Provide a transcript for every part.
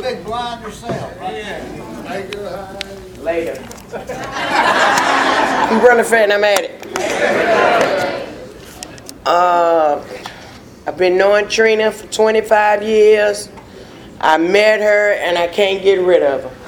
big blind yourself. Right there. Thank you. Later. I'm Brenda Faye and I'm at it. I've been knowing Trina for 25 years. I met her and I can't get rid of her.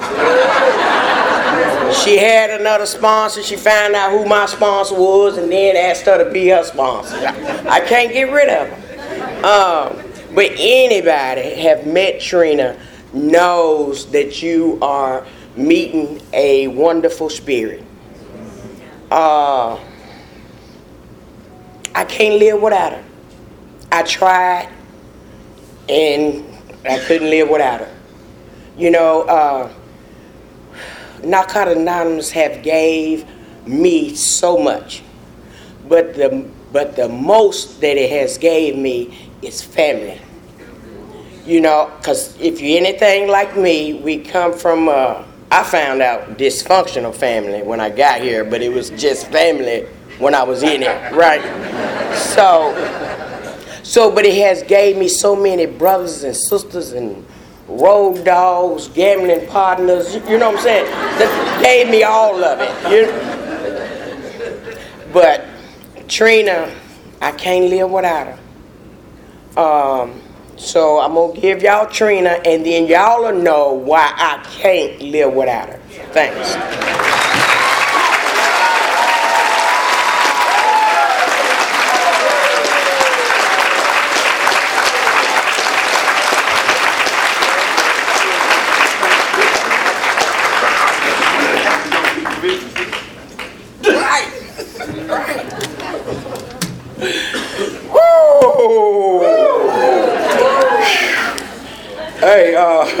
She had another sponsor. She found out who my sponsor was and then asked her to be her sponsor. I can't get rid of her. But anybody have met Trina knows that you are meeting a wonderful spirit. I can't live without her. I tried and I couldn't live without her. You know, Narcotics Anonymous have gave me so much, but the most that it has gave me is family. You know, because if you're anything like me, we come from, I found out dysfunctional family when I got here, but it was just family when I was in it, right? But it has gave me so many brothers and sisters and road dogs, gambling partners, you know what I'm saying? That gave me all of it. But Trina, I can't live without her. So I'm going to give y'all Trina, and then y'all will know why I can't live without her. Thanks. Hey,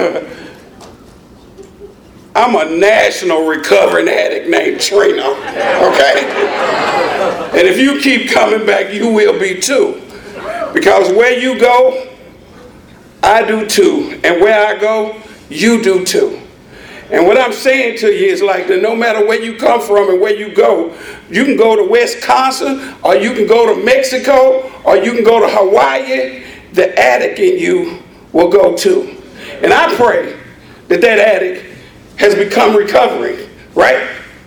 I'm a national recovering addict named Trina, okay? And if you keep coming back, you will be too. Because where you go, I do too. And where I go, you do too. And what I'm saying to you is like that no matter where you come from and where you can go to Wisconsin, or you can go to Mexico, or you can go to Hawaii, the addict in you will go too. And I pray that that addict has become recovering, right?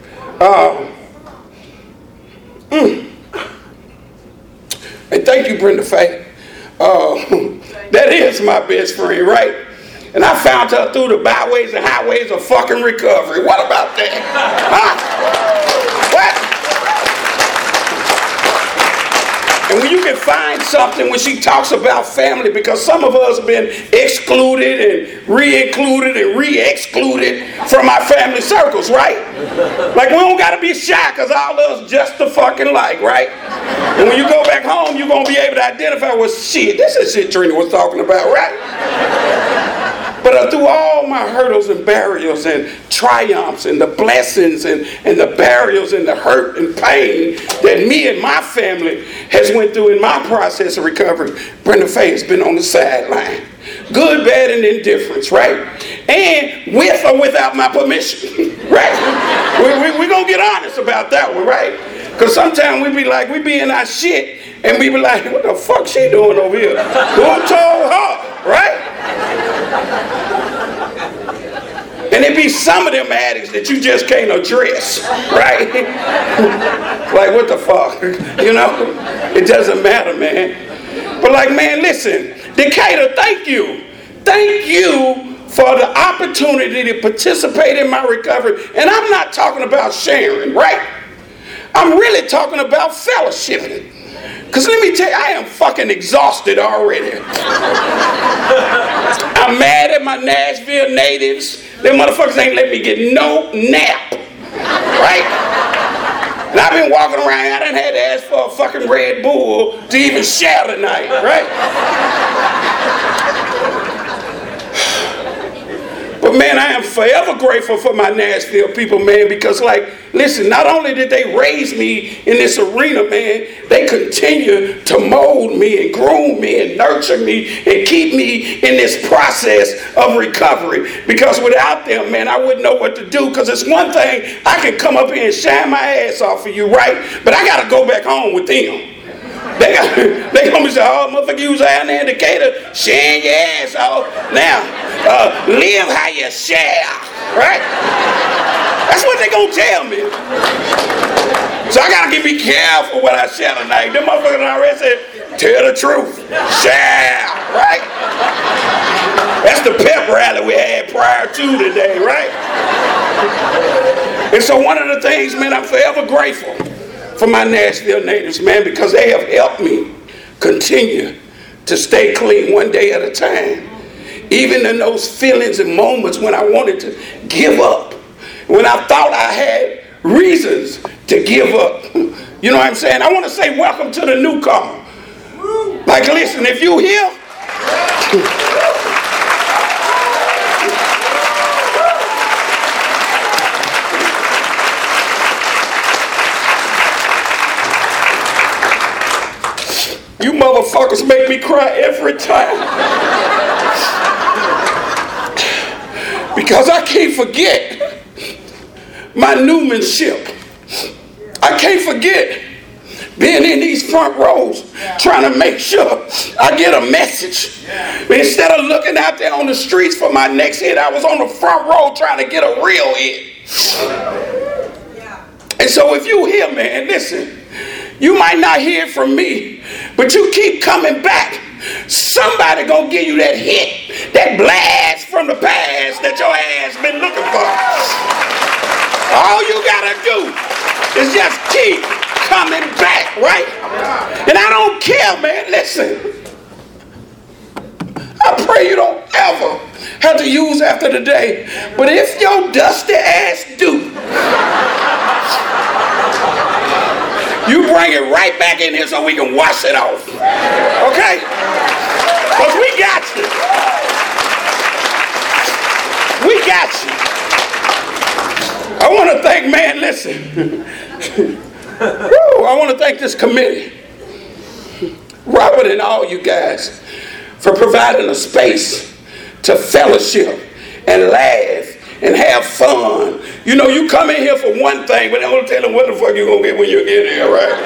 And thank you, Brenda Faye. That is my best friend, right? And I found her through the byways and highways of fucking recovery. What about that? Huh? What? And when you can find something when she talks about family, because some of us have been excluded and re-included and re-excluded from our family circles, right? Like we don't gotta be shy because all of us just the fucking like, right? And when you go back home, you're gonna be able to identify with shit. This is shit Trina was talking about, right? But through all my hurdles and barriers and triumphs and the blessings and the barriers and the hurt and pain that me and my family has went through in my process of recovery, Brenda Faye has been on the sideline. Good, bad, and indifference, right? And with or without my permission, right? We're going to get honest about that one, right? Because sometimes we be in our shit and we be like, what the fuck she doing over here? Who told her, right? And it be some of them addicts that you just can't address, right? Like, what the fuck? You know? It doesn't matter, man. But like, man, listen, Decatur, thank you. Thank you for the opportunity to participate in my recovery. And I'm not talking about sharing, right? I'm really talking about fellowshipping. Because let me tell you, I am fucking exhausted already. I'm mad at my Nashville natives. Them motherfuckers ain't let me get no nap. Right? And I've been walking around, I done had to ask for a fucking Red Bull to even share tonight, right? But man, I am forever grateful for my Nashville people, man, because like, listen, not only did they raise me in this arena, man, they continue to mold me and groom me and nurture me and keep me in this process of recovery. Because without them, man, I wouldn't know what to do. Because it's one thing, I can come up here and shine my ass off for you, right? But I got to go back home with them. They gonna be saying, oh, motherfucker, you was out there in Decatur, sharing your ass off. Now, Live how you share, right? That's what they gonna tell me. So I gotta be careful what I share tonight. Them motherfuckers already said, tell the truth, share, right? That's the pep rally we had prior to today, right? And so one of the things, man, I'm forever grateful for my Nashville natives, man, because they have helped me continue to stay clean one day at a time. Even in those feelings and moments when I wanted to give up, when I thought I had reasons to give up. You know what I'm saying? I want to say welcome to the new car. Like, listen, if you here, you motherfuckers make me cry every time. Because I can't forget my Newmanship. I can't forget being in these front rows trying to make sure I get a message. But instead of looking out there on the streets for my next hit, I was on the front row trying to get a real hit. And so if you hear, man, listen, you might not hear from me, but you keep coming back. Somebody gonna give you that hit, that blast from the past that your ass been looking for. All you gotta do is just keep coming back, right? And I don't care, man. Listen, I pray you don't ever have to use after today. But if your dusty ass do, you bring it right back in here so we can wash it off. Okay? Because we got you. We got you. I want to thank, man, listen. I want to thank this committee, Robert and all you guys, for providing a space to fellowship and laugh and have fun. You know, you come in here for one thing, but they don't tell them what the fuck you gonna get when you get here, right?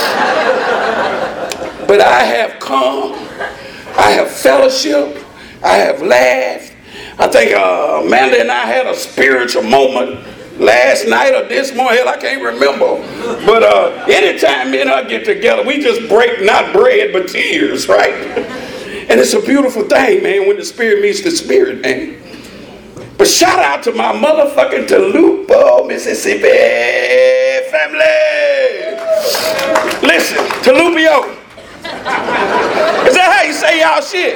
But I have come, I have fellowship, I have laughed. I think Amanda and I had a spiritual moment last night or this morning. Hell, I can't remember. But anytime me and her get together, we just break not bread but tears, right? And it's a beautiful thing, man, when the spirit meets the spirit, man. But shout out to my motherfucking Tolupa, Mississippi family. Listen, Tolupio. Is that how you say y'all shit?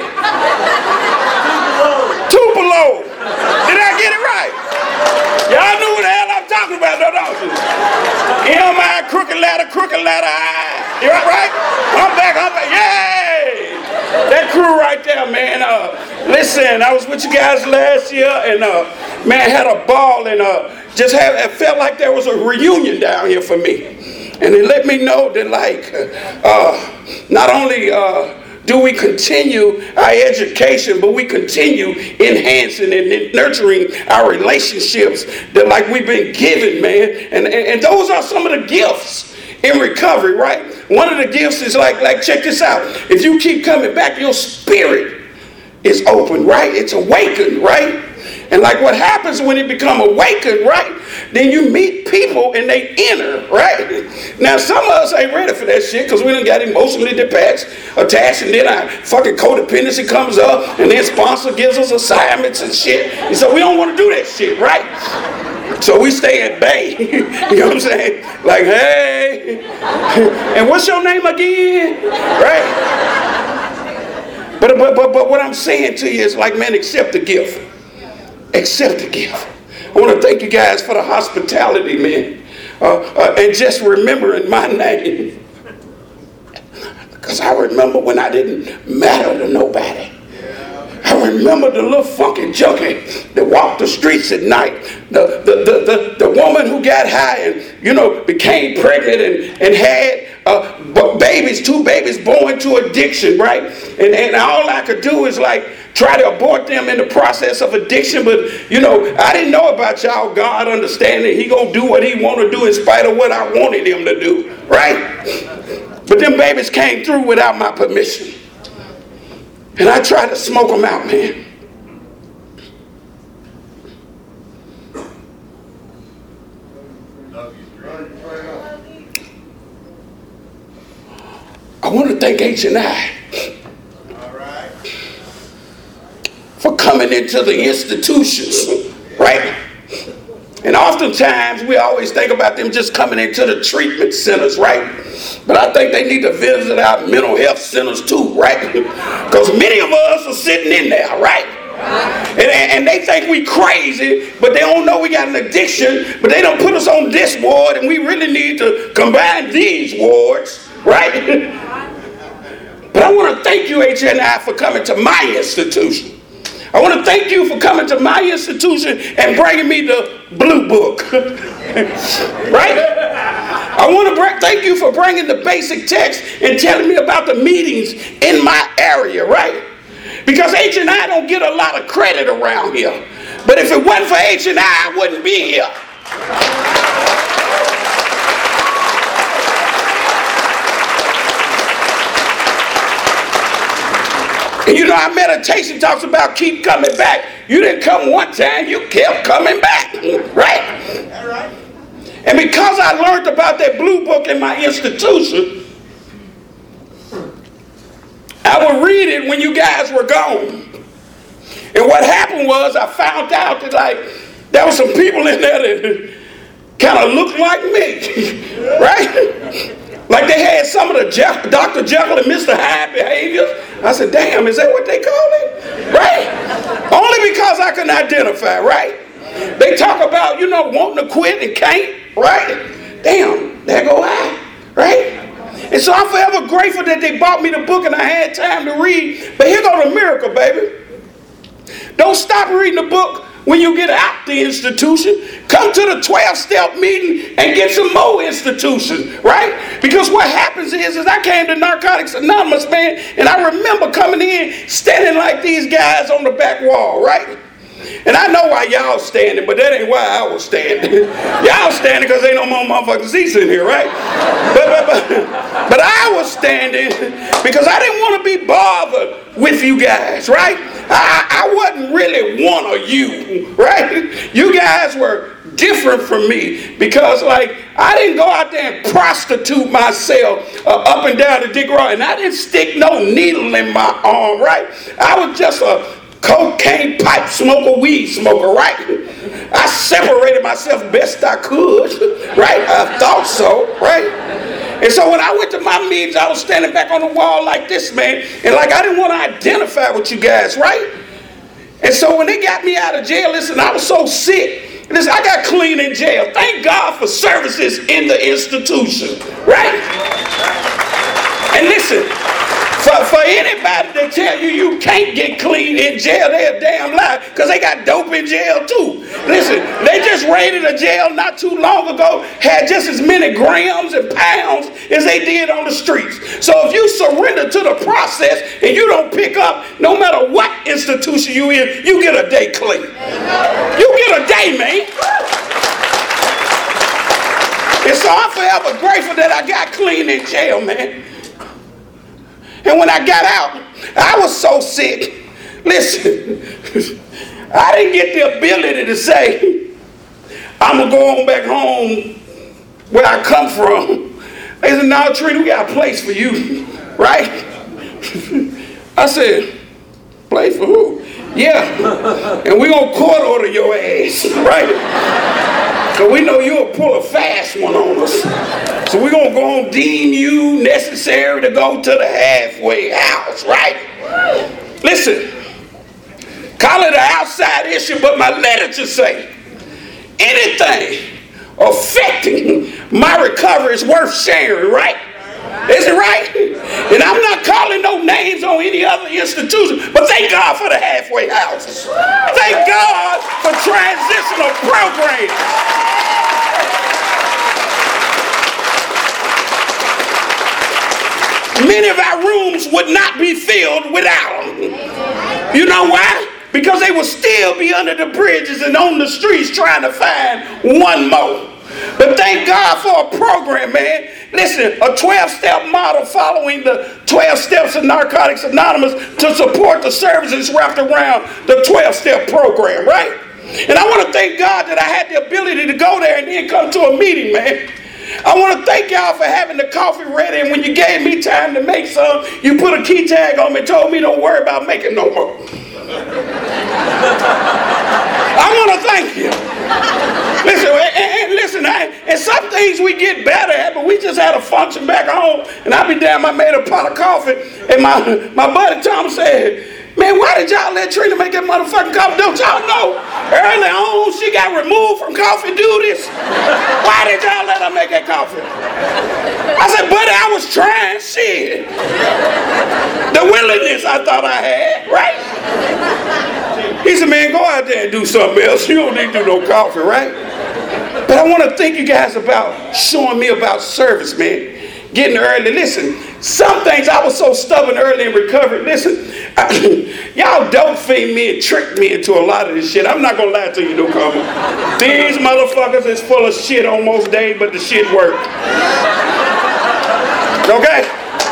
Tupelo. Did I get it right? Y'all knew what the hell I'm talking about, don't you? M-I, crooked ladder, I. You right? I'm back, yay! That crew right there, man. Listen, I was with you guys last year, and man, had a ball, and it felt like there was a reunion down here for me. And it let me know that, like, not only do we continue our education, but we continue enhancing and nurturing our relationships that, like, we've been given, man. And those are some of the gifts in recovery, right? One of the gifts is like check this out. If you keep coming back, your spirit is open, right? It's awakened, right? And like what happens when it become awakened, right? Then you meet people and they enter, right? Now some of us ain't ready for that shit because we done got emotionally attached, and then our fucking codependency comes up, and then sponsor gives us assignments and shit. And so we don't want to do that shit, right? So we stay at bay. You know what I'm saying? Like, hey, and what's your name again? Right? But what I'm saying to you is like, man, accept the gift. Accept the gift. I want to thank you guys for the hospitality, man. And just remembering my name. Because I remember when I didn't matter to nobody. I remember the little funky junkie that walked the streets at night. The woman who got high and, you know, became pregnant and had babies, 2 babies born to addiction, right? And all I could do is like try to abort them in the process of addiction. But, you know, I didn't know about y'all. God understanding he gonna do what he want to do in spite of what I wanted him to do, right? But them babies came through without my permission. And I tried to smoke them out, man. I want to thank H&I for coming into the institutions, right? And oftentimes we always think about them just coming into the treatment centers, right? But I think they need to visit our mental health centers too, right? Because many of us are sitting in there, right? And they think we crazy, but they don't know we got an addiction, but they don't put us on this ward, and we really need to combine these wards, right? But I want to thank you, HNI, for coming to my institution. I want to thank you for coming to my institution and bringing me the blue book, right? I want to thank you for bringing the basic text and telling me about the meetings in my area, right? Because H&I don't get a lot of credit around here. But if it wasn't for H&I, I wouldn't be here. And you know, our meditation talks about keep coming back. You didn't come one time, you kept coming back, right? All right. And because I learned about that blue book in my institution, I would read it when you guys were gone. And what happened was I found out that there were some people in there that kind of looked like me, right? Like they had some of the Dr. Jekyll and Mr. Hyde behaviors. I said, damn, is that what they call it? Right? Only because I can identify, right? They talk about, wanting to quit and can't, right? Damn, there go I, right? And so I'm forever grateful that they bought me the book and I had time to read. But here go the miracle, baby. Don't stop reading the book when you get out the institution. Come to the 12-step meeting and get some more institution, right? Because what happens is I came to Narcotics Anonymous, man, and I remember coming in standing like these guys on the back wall, right? And I know why y'all standing, but that ain't why I was standing. Y'all standing because ain't no more motherfucking seats in here, right? But I was standing because I didn't want to be bothered with you guys, right? I wasn't really one of you, right? You guys were different from me because, I didn't go out there and prostitute myself up and down the Dick Road, and I didn't stick no needle in my arm, right? I was just a cocaine pipe smoker, weed smoker, right? I separated myself best I could, right? I thought so, right? And so when I went to my meetings, I was standing back on the wall like this, man, and I didn't want to identify with you guys, right? And so when they got me out of jail, listen, I was so sick. Listen, I got clean in jail. Thank God for services in the institution, right? And listen, for anybody to tell you can't get clean in jail, they're a damn lie, because they got dope in jail too. Listen, they just raided a jail not too long ago, had just as many grams and pounds as they did on the streets. So if you surrender to the process and you don't pick up, no matter what institution you in, you get a day clean. You get a day, man. And so I'm forever grateful that I got clean in jail, man. And when I got out, I was so sick. Listen, I didn't get the ability to say, I'm going to go on back home where I come from. They said, no, Trina, we got a place for you, right? I said, place for who? Yeah, and we're going to court order your ass, right? So we know you'll pull a fast one on us. So we're going to go and deem you necessary to go to the halfway house, right? Listen, call it an outside issue, but my letter to say, anything affecting my recovery is worth sharing, right? Is it right? And I'm not calling no names on any other institution, but thank God for the halfway houses. Thank God for transitional programs. Many of our rooms would not be filled without them. You know why? Because they would still be under the bridges and on the streets trying to find one more. But thank God for a program, man. Listen, a 12-step model following the 12 steps of Narcotics Anonymous to support the services wrapped around the 12-step program, right? And I want to thank God that I had the ability to go there and then come to a meeting, man. I want to thank y'all for having the coffee ready, and when you gave me time to make some, you put a key tag on me and told me don't worry about making no more. I want to thank you. Listen, and some things we get better at, but we just had a function back home, and I be damn, I made a pot of coffee, and my buddy Tom said, man, why did y'all let Trina make that motherfucking coffee? Don't y'all know early on she got removed from coffee duties? Why did y'all let her make that coffee? I said, buddy, I was trying, shit. The willingness I thought I had, right? He said, man, go out there and do something else. You don't need to do no coffee, right? But I want to thank you guys about showing me about service, man. Getting early. Listen, some things I was so stubborn early in recovery. Listen, y'all dope fiend me and tricked me into a lot of this shit. I'm not going to lie to you, no comment. These motherfuckers is full of shit on most days, but the shit worked. Okay?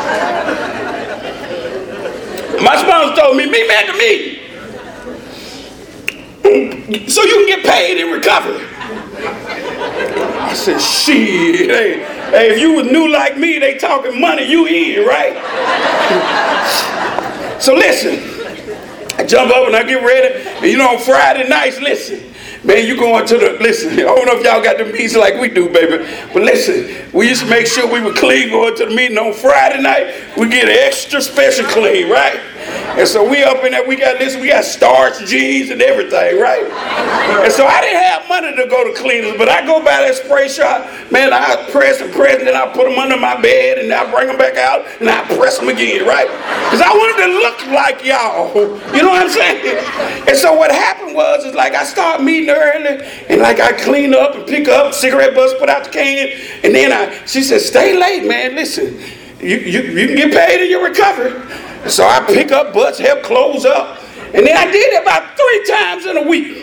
My sponsor told me, meet me at the meeting so you can get paid in recovery. I said, shit, hey, if you was new like me, they talking money, you in, right? So listen, I jump up and I get ready, and you know, on Friday nights, listen, man, you going to listen, I don't know if y'all got the meetings like we do, baby, but listen, we used to make sure we were clean going to the meeting on Friday night. We get extra special clean, right? And so we up in there, we got starch jeans and everything, right? And so I didn't have money to go to cleaners, but I go by that spray shop, man, I press and press, and then I put them under my bed, and I bring them back out, and I press them again, right? Because I wanted to look like y'all, you know what I'm saying? And so what happened was, is like I started meeting early, and like I clean up and pick up, cigarette butts, put out the can, and then she said, stay late, man, listen, you can get paid in your recovery. So I pick up butts, help close up, and then I did it about 3 times in a week.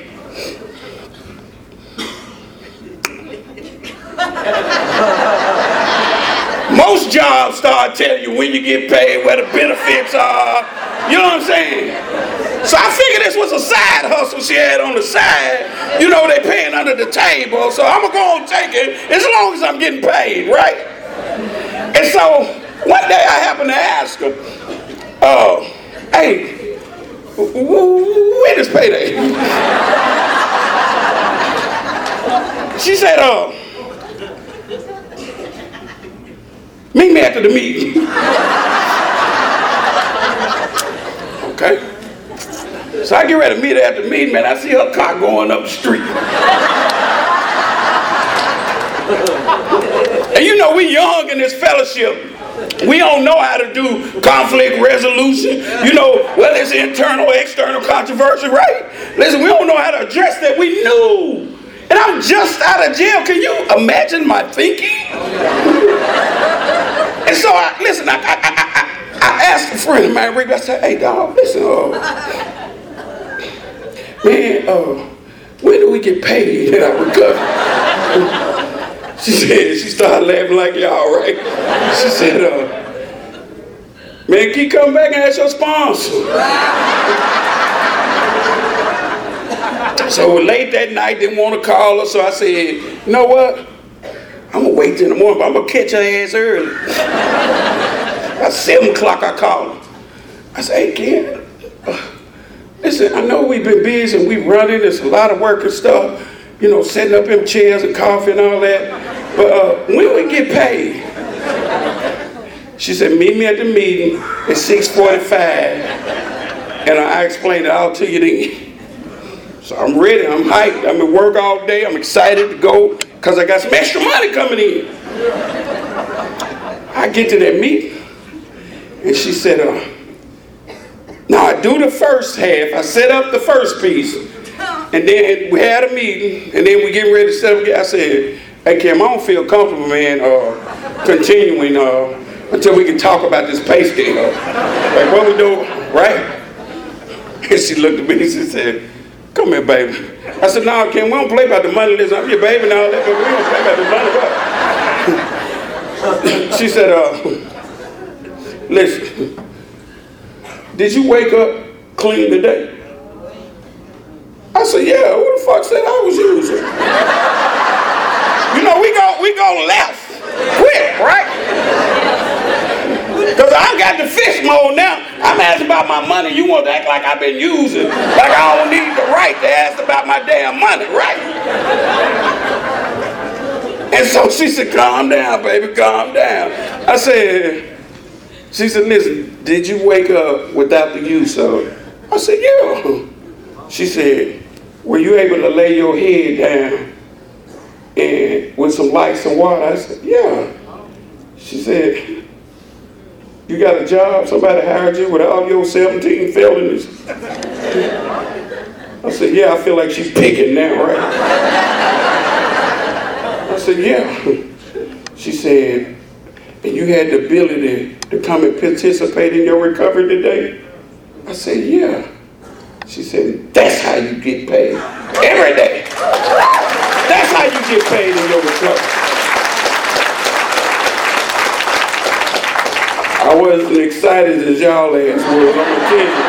Most jobs start telling you when you get paid, where the benefits are, you know what I'm saying? So I figured this was a side hustle she had on the side. You know, they paying under the table, so I'm gonna go and take it as long as I'm getting paid, right? And so one day I happened to ask her, hey, when is payday? She said, meet me after the meeting. Okay. So I get ready to meet her after the meeting, man. I see her car going up the street. And you know, we young in this fellowship. We don't know how to do conflict resolution, you know, whether it's internal or external controversy, right? Listen, we don't know how to address that. We knew. And I'm just out of jail. Can you imagine my thinking? And so, I asked a friend of mine, Rick, I said, hey, dog, listen, man, when do we get paid in our recovery? She said, she started laughing like y'all, right? She said, man, can you come back and ask your sponsor? So late that night, didn't want to call her, so I said, you know what? I'm going to wait till the morning, but I'm going to catch her ass early. About 7 o'clock, I called her. I said, hey, Ken, listen, I know we've been busy and we running, there's a lot of work and stuff, you know, setting up them chairs and coffee and all that. But when we get paid? She said, meet me at the meeting at 6:45. And I explained it all to you then. So I'm ready, I'm hyped, I'm at work all day, I'm excited to go because I got some extra money coming in. I get to that meeting and she said, now I do the first half, I set up the first piece. And then we had a meeting, and then we getting ready to set up again. I said, hey, Kim, I don't feel comfortable, man, continuing until we can talk about this pay scale. Like, what we doing, right? And she looked at me and she said, come here, baby. I said, no, Kim, we don't play about the money. Listen, I'm your baby and all that, but we don't play about the money. She said, listen, did you wake up clean today? I said, yeah, who the fuck said I was using? You know, we go left quick, right? Because I got the fish mode now. I'm asking about my money. You want to act like I've been using, like I don't need the right to ask about my damn money, right? And so she said, calm down, baby, calm down. She said, listen, did you wake up without the use of it? I said, yeah. She said, were you able to lay your head down and with some lights and water? I said, yeah. She said, you got a job? Somebody hired you with all your 17 felonies? I said, yeah, I feel like she's picking now, right? I said, yeah. She said, and you had the ability to come and participate in your recovery today? I said, yeah. She said, that's how you get paid. Every day. That's how you get paid in your recovery. I wasn't excited as y'all ass was, I'm gonna tell you.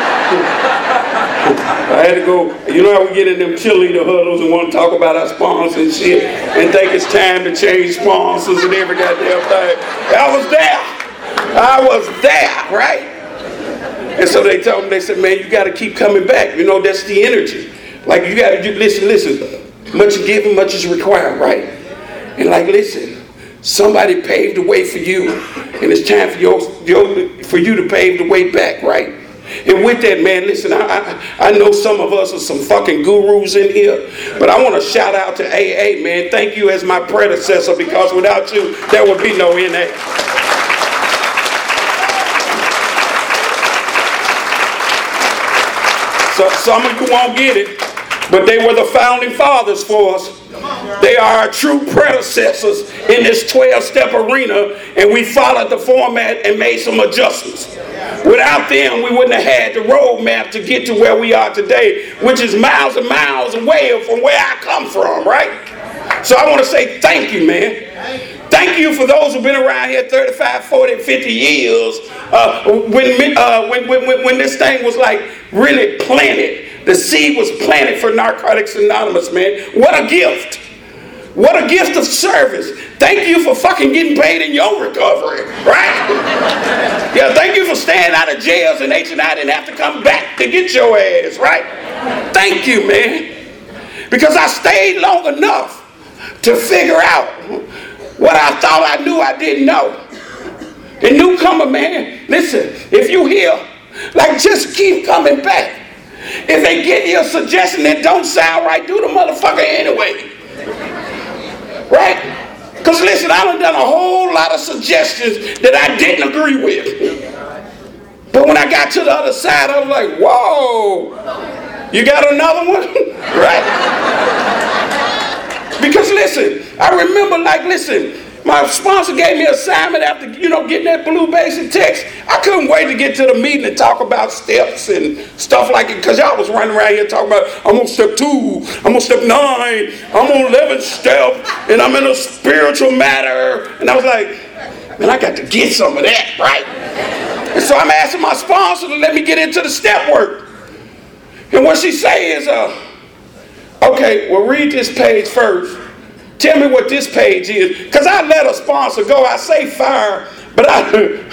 I had to go, you know how we get in them cheerleader huddles and want to talk about our sponsors and shit and think it's time to change sponsors and every goddamn thing. I was there, right? And so they told me, they said, man, you got to keep coming back. You know, that's the energy. Like, you got to listen. Much is given, much is required, right? And like, listen, somebody paved the way for you, and it's time for you to pave the way back, right? And with that, man, listen, I know some of us are some fucking gurus in here, but I want to shout out to AA, man. Thank you as my predecessor, because without you, there would be no NA. So some of you won't get it, but they were the founding fathers for us. They are our true predecessors in this 12-step arena, and we followed the format and made some adjustments. Without them, we wouldn't have had the roadmap to get to where we are today, which is miles and miles away from where I come from, right? So I want to say thank you, man. Thank you for those who've been around here 35, 40, 50 years when this thing was like really planted. The seed was planted for Narcotics Anonymous, man. What a gift. What a gift of service. Thank you for fucking getting paid in your recovery, right? Yeah, thank you for staying out of jails and H&I didn't have to come back to get your ass, right? Thank you, man. Because I stayed long enough to figure out what I thought I knew I didn't know. The newcomer, man, listen, if you hear, like, just keep coming back. If they give you a suggestion that don't sound right, do the motherfucker anyway. Right? Because listen, I done a whole lot of suggestions that I didn't agree with. But when I got to the other side, I was like, whoa, you got another one? Right? Because listen, I remember, like, listen, my sponsor gave me an assignment after, getting that blue basic text. I couldn't wait to get to the meeting and talk about steps and stuff like it, because y'all was running around here talking about, I'm on step 2, I'm on step 9, I'm on 11th step, and I'm in a spiritual matter. And I was like, man, I got to get some of that, right? And so I'm asking my sponsor to let me get into the step work. And what she say is, okay, well, read this page first. Tell me what this page is. Because I let a sponsor go. I say fire, but I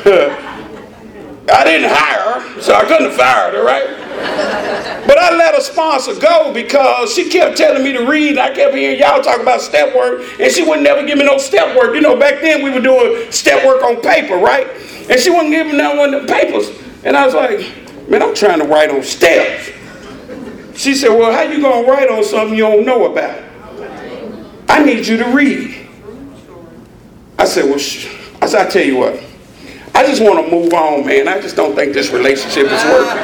didn't hire her, so I couldn't have fired her, right? But I let a sponsor go because she kept telling me to read. I kept hearing y'all talk about step work, and she wouldn't never give me no step work. Back then we were doing step work on paper, right? And she wouldn't give me none of the papers. And I was like, man, I'm trying to write on steps. She said, well, how you going to write on something you don't know about? I need you to read. I said, well, I tell you what. I just want to move on, man. I just don't think this relationship is working.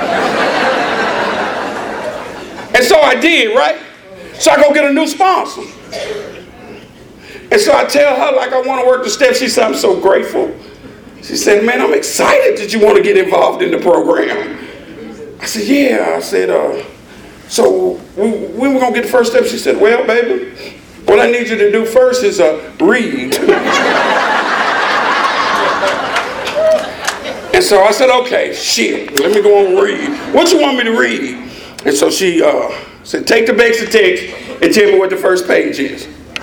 And so I did, right? So I go get a new sponsor. And so I tell her, like, I want to work the steps. She said, I'm so grateful. She said, man, I'm excited that you want to get involved in the program. I said, yeah. I said, so when we're going to get the first step? She said, well, baby, what I need you to do first is read. And so I said, okay, shit, let me go and read. What you want me to read? And so she said, take the basic text and tell me what the first page is.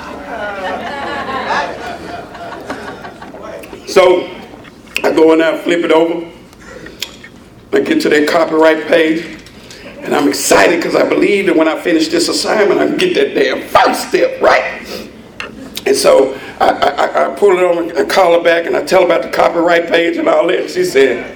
So I go in there, flip it over. I get to that copyright page, and I'm excited because I believe that when I finish this assignment, I can get that damn first step right. And so I pull it over and call her back, and I tell her about the copyright page and all that. And she said,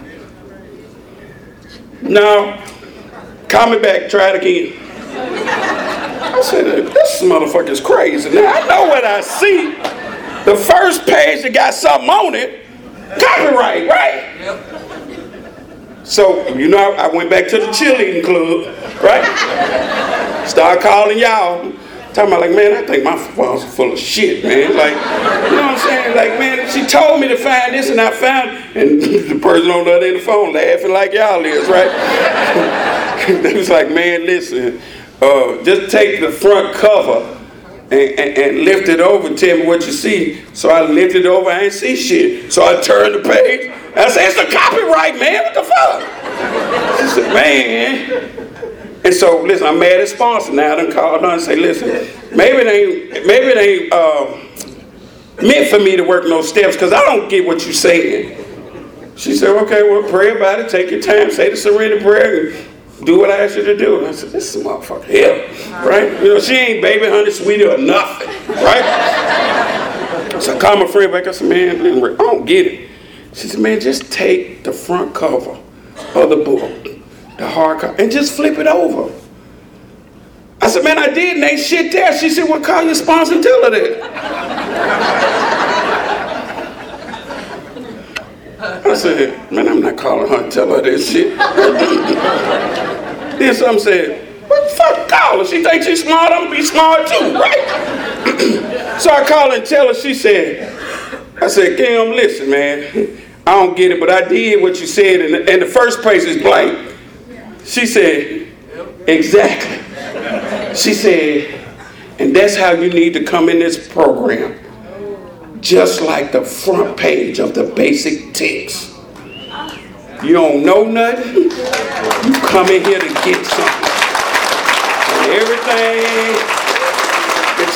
no, call me back, try it again. I said, this motherfucker is crazy. Now, I know what I see. The first page that got something on it, copyright, right? Yep. So, I went back to the cheerleading club, right? Started calling y'all. Talking about, like, man, I think my phone's full of shit, man. Like, you know what I'm saying? Like, man, she told me to find this and I found it. And the person on the other end of the phone laughing like y'all is, right? They was like, man, listen, just take the front cover and lift it over and tell me what you see. So I lifted it over, I ain't see shit. So I turned the page, and I said, it's the copyright, man, what the fuck? She said, man. And so, listen, I'm mad at sponsor now. I done called on and say, listen, maybe it ain't meant for me to work no steps because I don't get what you're saying. She said, okay, well, pray about it, take your time, say the surrender prayer, and do what I asked you to do. And I said, this is a motherfucker hell, right? She ain't baby, honey, sweetie, or nothing, right? So I called my friend back. I said, man, I don't get it. She said, man, just take the front cover of the book, the hard copy, and just flip it over. I said, man, I did, and ain't shit there. She said, well, call your sponsor and tell her that. I said, man, I'm not calling her and tell her that shit. Then some said, what the fuck call her? She thinks she's smart, I'm gonna be smart too, right? So I called her and tell her, I said, Kim, listen, man, I don't get it, but I did what you said, and the first page is blank. She said, exactly. She said, and that's how you need to come in this program. Just like the front page of the basic text. You don't know nothing, you come in here to get something. And everything that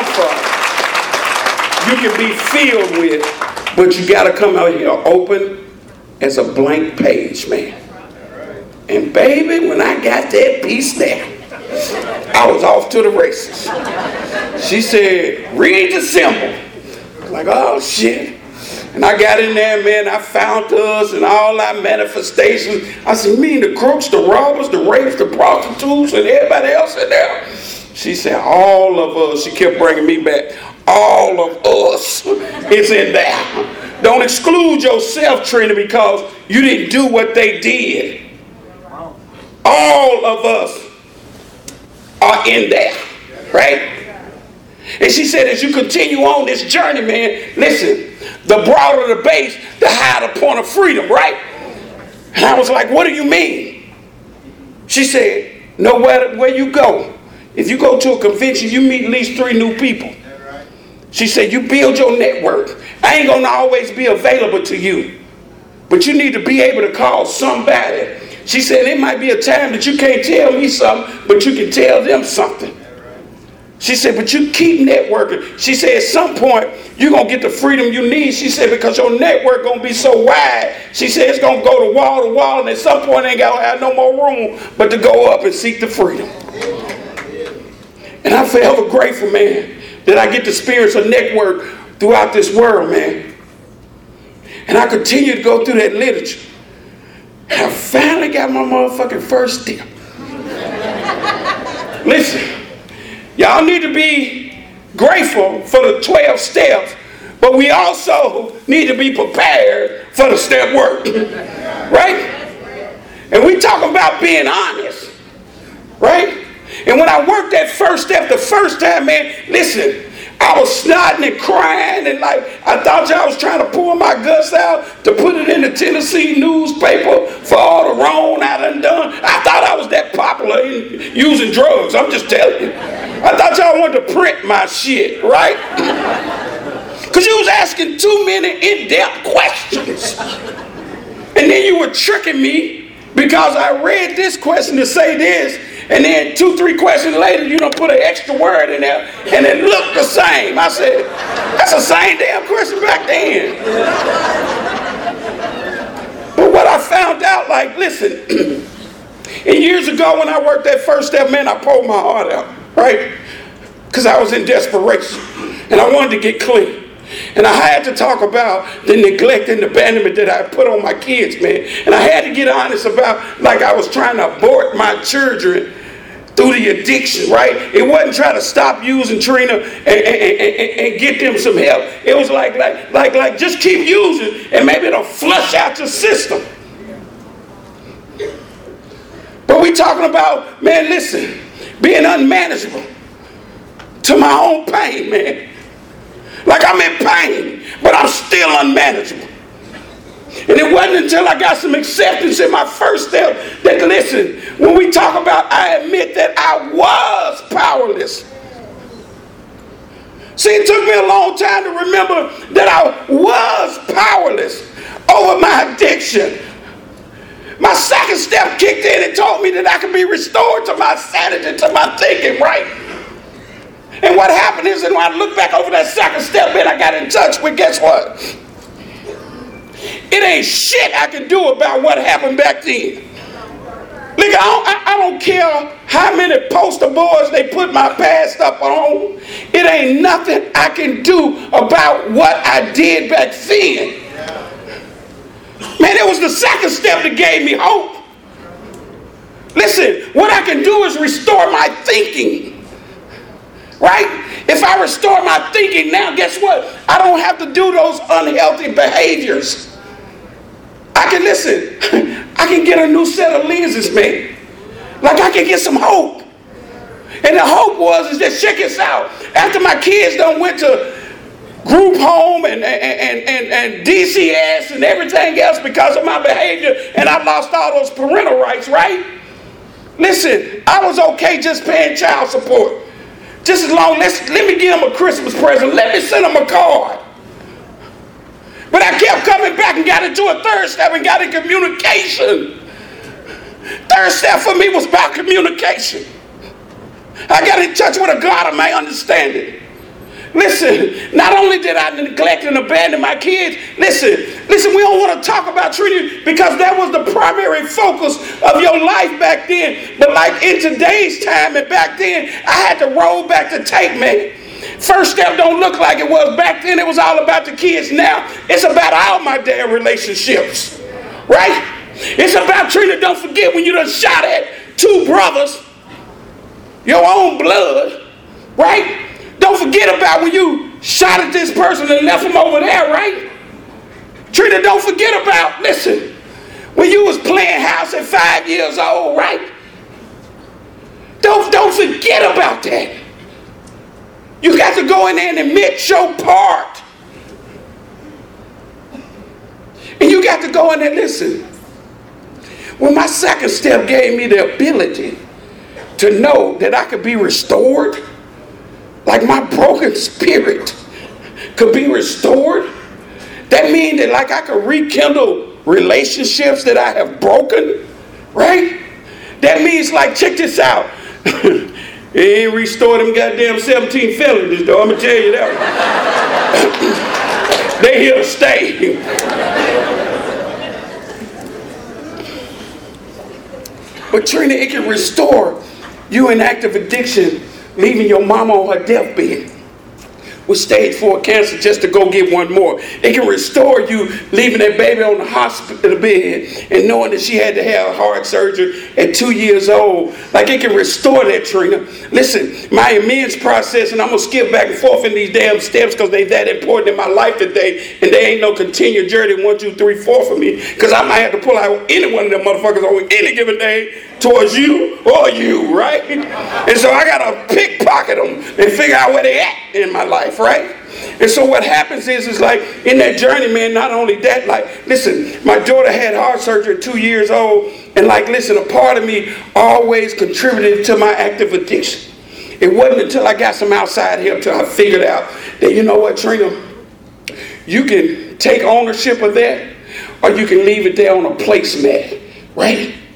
you come from, you can be filled with, but you gotta come out here open as a blank page, man. And baby, when I got that piece there, I was off to the races. She said, read the symbol. Like, oh shit. And I got in there, man, I found us and all our manifestations. I said, mean the crooks, the robbers, the rapes, the prostitutes, and everybody else in there. She said, all of us. She kept bringing me back. All of us is in there. Don't exclude yourself, Trina, because you didn't do what they did. All of us are in there, right? And she said, as you continue on this journey, man, listen, the broader the base, the higher the point of freedom, right? And I was like, what do you mean? She said, no matter where you go, if you go to a convention, you meet at least 3 new people. She said, you build your network. I ain't gonna always be available to you, but you need to be able to call somebody. She said, it might be a time that you can't tell me something, but you can tell them something. She said, but you keep networking. She said, at some point, you're going to get the freedom you need. She said, because your network going to be so wide. She said, it's going to go to wall, and at some point, ain't going to have no more room but to go up and seek the freedom. And I'm forever grateful, man, that I get to experience a network throughout this world, man. And I continue to go through that literature. And I finally got my motherfucking first step. Listen, y'all need to be grateful for the 12 steps, but we also need to be prepared for the step work, right? And we talk about being honest, right? And when I worked that first step the first time, man, listen, I was snotting and crying and like, I thought y'all was trying to pull my guts out to put it in the Tennessee newspaper for all the wrong I done done. I thought I was that popular in using drugs. I'm just telling you. I thought y'all wanted to print my shit, right? Because you was asking too many in-depth questions. And then you were tricking me Because I read this question to say this, and then 2-3 questions later, you don't put an extra word in there, and it looked the same. I said, that's the same damn question back then. But what I found out, like, listen, and years ago when I worked that First Step, man, I pulled my heart out, right? Because I was in desperation, and I wanted to get clean. And I had to talk about the neglect and abandonment that I put on my kids, man. And I had to get honest about, like, I was trying to abort my children through the addiction, right? It wasn't trying to stop using, Trina, and get them some help. It was like just keep using, and maybe it'll flush out your system. But we talking about, man, listen, being unmanageable to my own pain, man. Like I'm in pain, but I'm still unmanageable. And it wasn't until I got some acceptance in my first step that, listen, when we talk about, I admit that I was powerless. See, it took me a long time to remember that I was powerless over my addiction. My second step kicked in and told me that I could be restored to my sanity, to my thinking, right? And what happened is, and when I look back over that second step, man, I got in touch with, guess what? It ain't shit I can do about what happened back then. Look, I don't care how many poster boards they put my past up on. It ain't nothing I can do about what I did back then. Man, it was the second step that gave me hope. Listen, what I can do is restore my thinking. Right? If I restore my thinking now, guess what? I don't have to do those unhealthy behaviors. I can, listen, I can get a new set of lenses, man. Like I can get some hope. And the hope is that, check this out. After my kids done went to group home and DCS and everything else because of my behavior, and I lost all those parental rights, right? Listen, I was okay just paying child support. Just as long, let me give them a Christmas present. Let me send them a card. But I kept coming back and got into a third step and got in communication. Third step for me was about communication. I got in touch with a God of my understanding. Listen, not only did I neglect and abandon my kids, listen, we don't want to talk about Trinity because that was the primary focus of your life back then. But like in today's time and back then, I had to roll back the tape, man. First step don't look like it was back then. It was all about the kids. Now it's about all my damn relationships, right? It's about, Trina, don't forget when you done shot at 2 brothers, your own blood, right? Don't forget about when you shot at this person and left them over there, right? Trina, don't forget about, listen, when you was playing house at 5 years old, right? Don't forget about that. You got to go in there and admit your part. And you got to go in there, listen. When my second step gave me the ability to know that I could be restored, like my broken spirit could be restored. That means that like I could rekindle relationships that I have broken, right? That means, like, check this out. It ain't restore them goddamn 17 felonies, though. I'm going to tell you that. They here to stay. But Trina, it can restore you in active addiction, leaving your mama on her deathbed with stage 4 cancer just to go get one more. It can restore you leaving that baby on the hospital bed and knowing that she had to have heart surgery at 2 years old. Like, it can restore that, Trina. Listen, my amends process, and I'm going to skip back and forth in these damn steps because they that important in my life today, and there ain't no continued journey 1, 2, 3, 4 for me, because I might have to pull out any one of them motherfuckers on any given day towards you or you, right? And so I got to pickpocket them and figure out where they at in my life, right? And so what happens is like in that journey, man, not only that, like, listen, my daughter had heart surgery at 2 years old, and like, listen, a part of me always contributed to my active addiction. It wasn't until I got some outside help until I figured out that, you know what, Trina, you can take ownership of that, or you can leave it there on a placemat, right?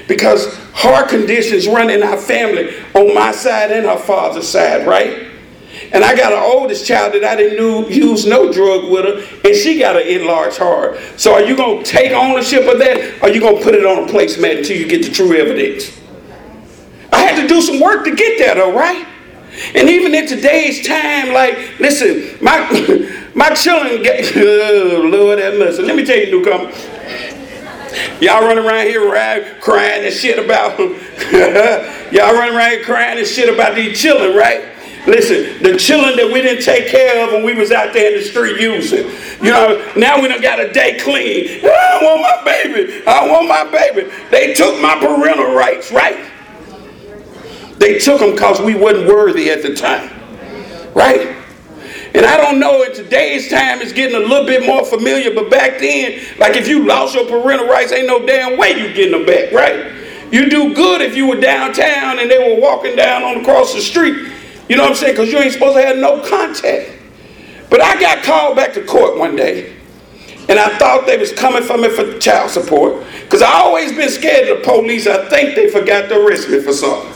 because heart conditions run in our family on my side and her father's side, right? And I got an oldest child that I didn't use no drug with her, and she got an enlarged heart. So are you going to take ownership of that, or are you going to put it on a placemat until you get the true evidence? I had to do some work to get there, though, right? And even in today's time, like, listen, my children get, oh, Lord have mercy. Let me tell you, newcomer. Y'all running around here crying and shit about, y'all running around here crying and shit about these children, right? Listen, the children that we didn't take care of when we was out there in the street using. You know, now we done got a day clean. I want my baby. I want my baby. They took my parental rights, right? They took them because we wasn't worthy at the time, right? And I don't know, in today's time it's getting a little bit more familiar, but back then, like if you lost your parental rights, ain't no damn way you getting them back, right? You do good if you were downtown and they were walking down on across the street. You know what I'm saying? Because you ain't supposed to have no contact. But I got called back to court one day, and I thought they was coming for me for child support, because I always been scared of the police. I think they forgot to arrest me for something.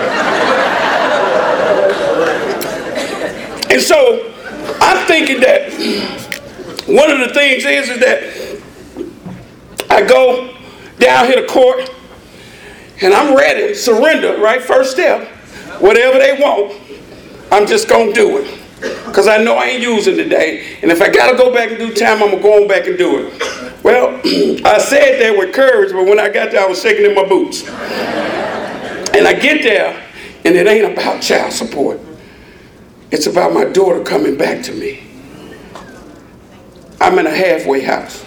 And so I'm thinking that one of the things is that I go down here to court, and I'm ready to surrender, right? First step, whatever they want, I'm just going to do it. Because I know I ain't using today. And if I got to go back and do time, I'm going to go on back and do it. Well, I said that with courage, but when I got there, I was shaking in my boots. And I get there, and it ain't about child support. It's about my daughter coming back to me. I'm in a halfway house.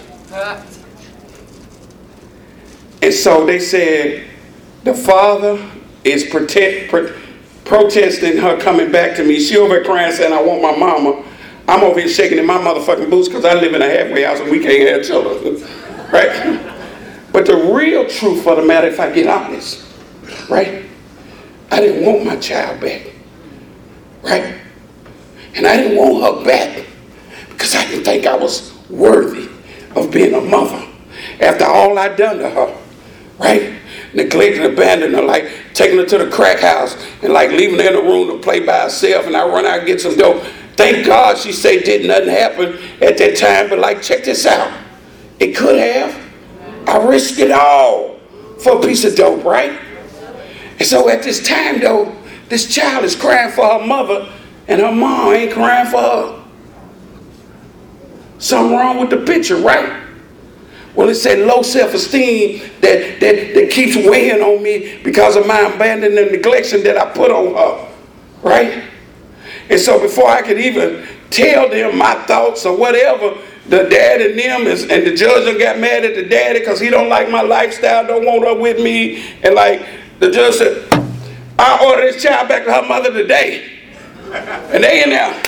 And so they said, the father is protesting her coming back to me. She over there crying saying, I want my mama. I'm over here shaking in my motherfucking boots because I live in a halfway house and we can't have children. Right? But the real truth of the matter, if I get honest, right? I didn't want my child back. Right? And I didn't want her back because I didn't think I was worthy of being a mother after all I'd done to her. Right? Neglected, abandoned her, like taking her to the crack house and like leaving her in the room to play by herself, and I run out and get some dope. Thank God she said didn't nothing happen at that time, but like check this out. It could have. I risked it all for a piece of dope, right? And so at this time though, this child is crying for her mother and her mom ain't crying for her. Something wrong with the picture, right? Well, it's that low self-esteem that keeps weighing on me because of my abandonment and neglection that I put on her, right? And so before I could even tell them my thoughts or whatever, the dad and them and the judge done got mad at the daddy because he don't like my lifestyle, don't want her with me. And like the judge said, I order this child back to her mother today. And they in there.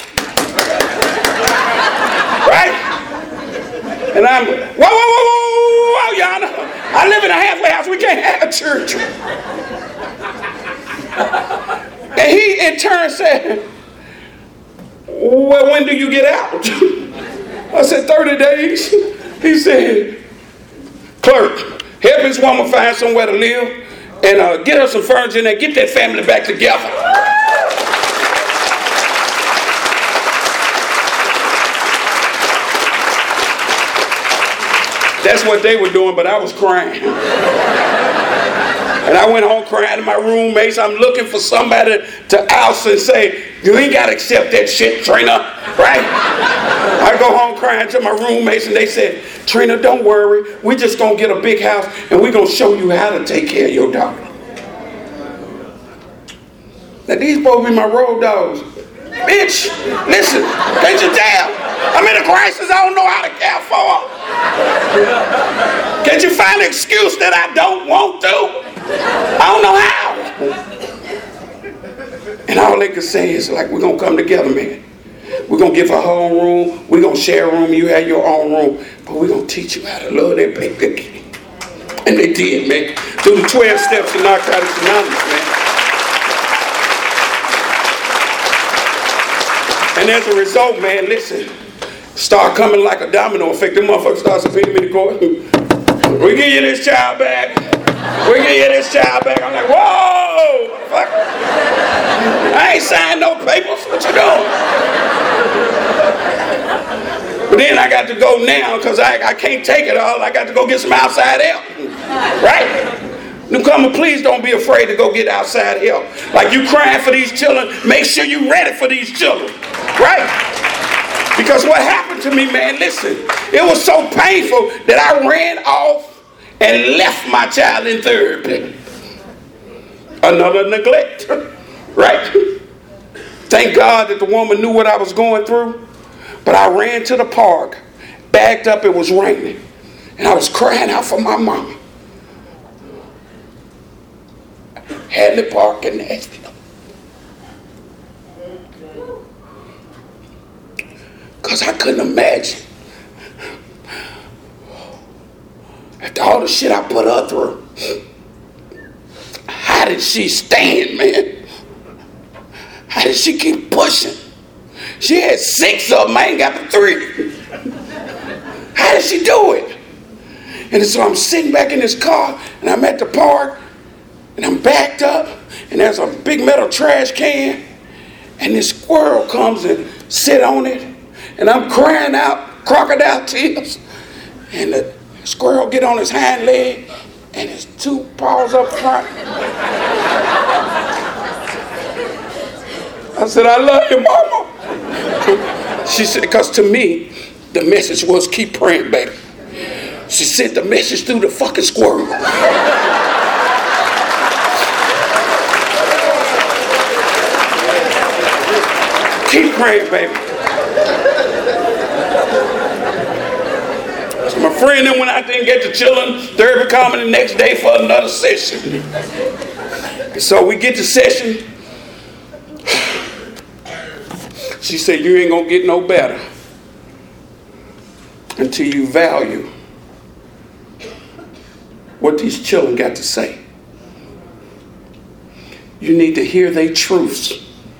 Right? And I'm, whoa, y'all. I live in a halfway house. We can't have a church. And he in turn said, well, when do you get out? I said, 30 days. He said, clerk, help this woman find somewhere to live and get her some furniture and get that family back together. That's what they were doing, but I was crying. And I went home crying to my roommates. I'm looking for somebody to oust and say, you ain't got to accept that shit, Trina, right? I go home crying to my roommates, and they said, Trina, don't worry. We're just going to get a big house, and we're going to show you how to take care of your daughter. Now, these supposed to be my road dogs. Bitch, listen, can't you tell? I'm in a crisis I don't know how to care for. Can't you find an excuse that I don't want to? I don't know how. And all they could say is like, we're going to come together, man. We're going to give her her own room. We're going to share a room. You have your own room. But we're going to teach you how to love that baby. And they did, man. Through the 12 steps of Narcotics Anonymous, man. And as a result, man, listen, start coming like a domino effect. The motherfucker starts subpoenaing me to court. We give you this child back. We can hear this child back. I'm like, whoa, motherfucker. I ain't signed no papers. What you doing? But then I got to go now because I can't take it all. I got to go get some outside help. Right? Newcomer, please don't be afraid to go get outside help. Like you crying for these children, make sure you're ready for these children. Right? Because what happened to me, man, listen, it was so painful that I ran off and left my child in therapy. Another neglect. Right? Thank God that the woman knew what I was going through. But I ran to the park, backed up, it was raining, and I was crying out for my mama. Hadley Park in Nashville. Because I couldn't imagine, after all the shit I put her through, how did she stand, man? How did she keep pushing? She had 6 of them, I ain't got but 3. How did she do it? And so I'm sitting back in this car, and I'm at the park, and I'm backed up, and there's a big metal trash can, and this squirrel comes and sit on it, and I'm crying out crocodile tears, and the squirrel get on his hind leg, and his 2 paws up front. I said, I love you, mama. She said, because to me, the message was keep praying, baby. She sent the message through the fucking squirrel. Keep praying, baby. So my friend then went out there and get the children, therapy coming the next day for another session. And so we get to session. She said, you ain't gonna get no better until you value what these children got to say. You need to hear their truths.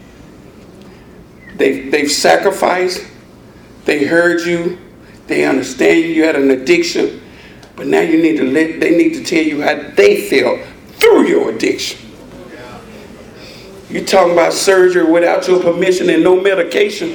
They've sacrificed. They heard you. They understand you had an addiction. But now they need to tell you how they feel through your addiction. You talking about surgery without your permission and no medication.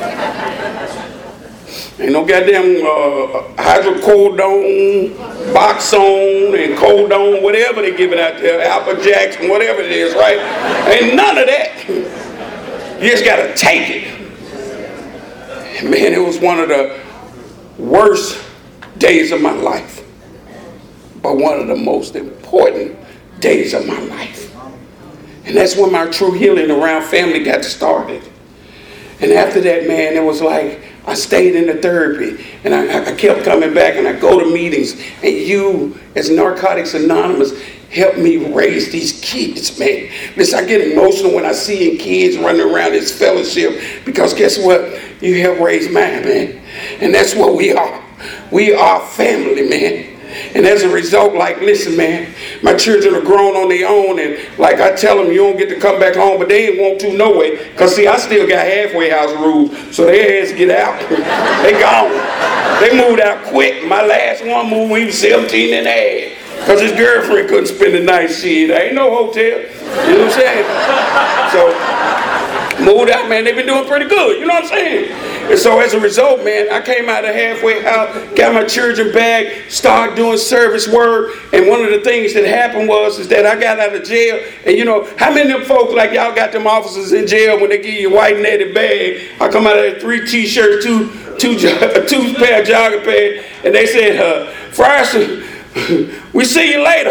Ain't no goddamn hydrocodone, Boxone, and Codone, whatever they giving out there, Alpha Jackson, whatever it is, right? Ain't none of that. You just gotta take it. And man, it was one of the worst days of my life, but one of the most important days of my life. And that's when my true healing around family got started. And after that, man, it was like I stayed in the therapy, and I kept coming back, and I go to meetings, and you, as Narcotics Anonymous, help me raise these kids, man. Listen, I get emotional when I see kids running around this fellowship, because guess what? You help raise mine, man. And that's what we are. We are family, man. And as a result, like, listen, man, my children are grown on their own, and like I tell them, you don't get to come back home, but they ain't want to no way, because see, I still got halfway house rules, so their ass get out. They gone. They moved out quick. My last one moved when he was 17 and a half, because his girlfriend couldn't spend the night. Shit, there ain't no hotel. You know what I'm saying? So, moved out, man. They've been doing pretty good. You know what I'm saying? And so as a result, man, I came out of halfway house, got my children back, started doing service work. And one of the things that happened was that I got out of jail. And you know, how many of them folks, like y'all got them officers in jail when they give you a white netted bag? I come out of there, 3 t-shirts, two pair of jogging pants, and they said, Frierson, we see you later.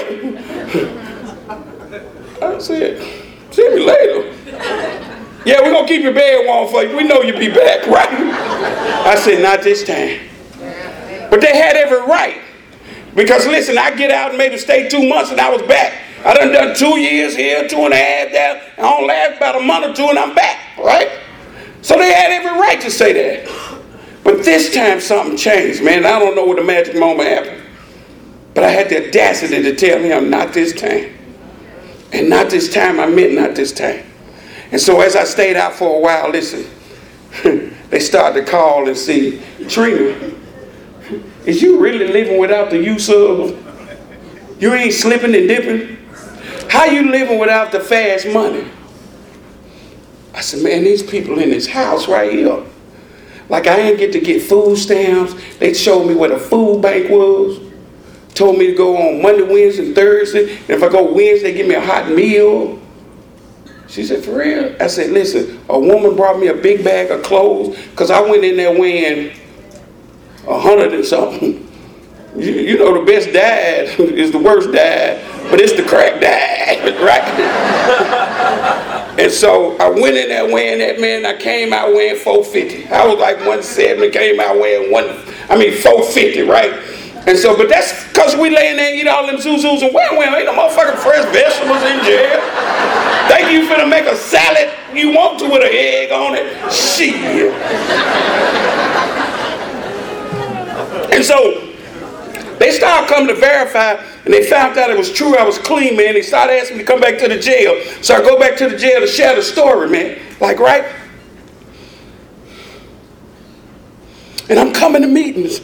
I said, see me later? Yeah, we're going to keep your bed warm for you. We know you'll be back, right? I said, not this time. But they had every right. Because listen, I get out and maybe stay 2 months and I was back. I done 2 years here, 2.5 there. I don't last about a month or 2 and I'm back, right? So they had every right to say that. But this time something changed, man. I don't know what the magic moment happened. But I had the audacity to tell him, not this time. And not this time, I meant not this time. And so as I stayed out for a while, listen, they started to call and see, Trina, is you really living without the use of? You ain't slipping and dipping? How you living without the fast money? I said, man, these people in this house right here, like I ain't get to get food stamps. They showed me where the food bank was. Told me to go on Monday, Wednesday, and Thursday. And if I go Wednesday, give me a hot meal. She said, for real? I said, listen, a woman brought me a big bag of clothes because I went in there weighing 100 and something. You know, the best dad is the worst dad, but it's the crack dad, right? And so I went in there weighing that, man. I came out weighing 450. I was like 170, came out weighing 450, right? And so, but that's because we lay in there and eat all them zuzus and ain't no motherfucking fresh vegetables in jail. Think you finna make a salad you want to with an egg on it? Shit. And so, they started coming to verify, and they found out it was true. I was clean, man. They started asking me to come back to the jail. So I go back to the jail to share the story, man. Like, right? And I'm coming to meetings.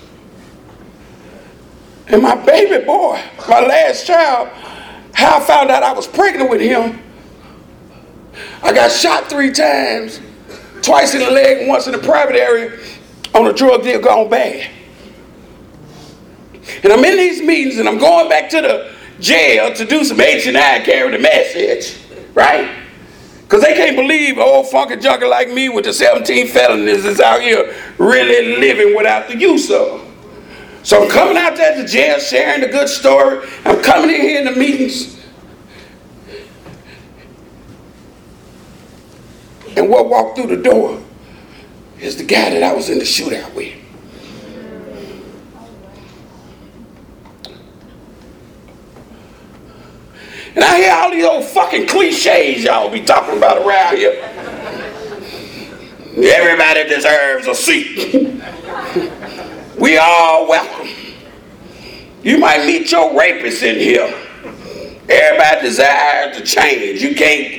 And my baby boy, my last child, how I found out I was pregnant with him, I got shot 3 times, twice in the leg and once in the private area on a drug deal gone bad. And I'm in these meetings and I'm going back to the jail to do some H&I, carry the message, right? Because they can't believe an old funky junkie like me with the 17 felonies is out here really living without the use of. So I'm coming out there to jail, sharing the good story. I'm coming in here in the meetings. And what walked through the door is the guy that I was in the shootout with. And I hear all these old fucking cliches y'all be talking about around here. Everybody deserves a seat. We all welcome. You might meet your rapist in here. Everybody desires to change. You can't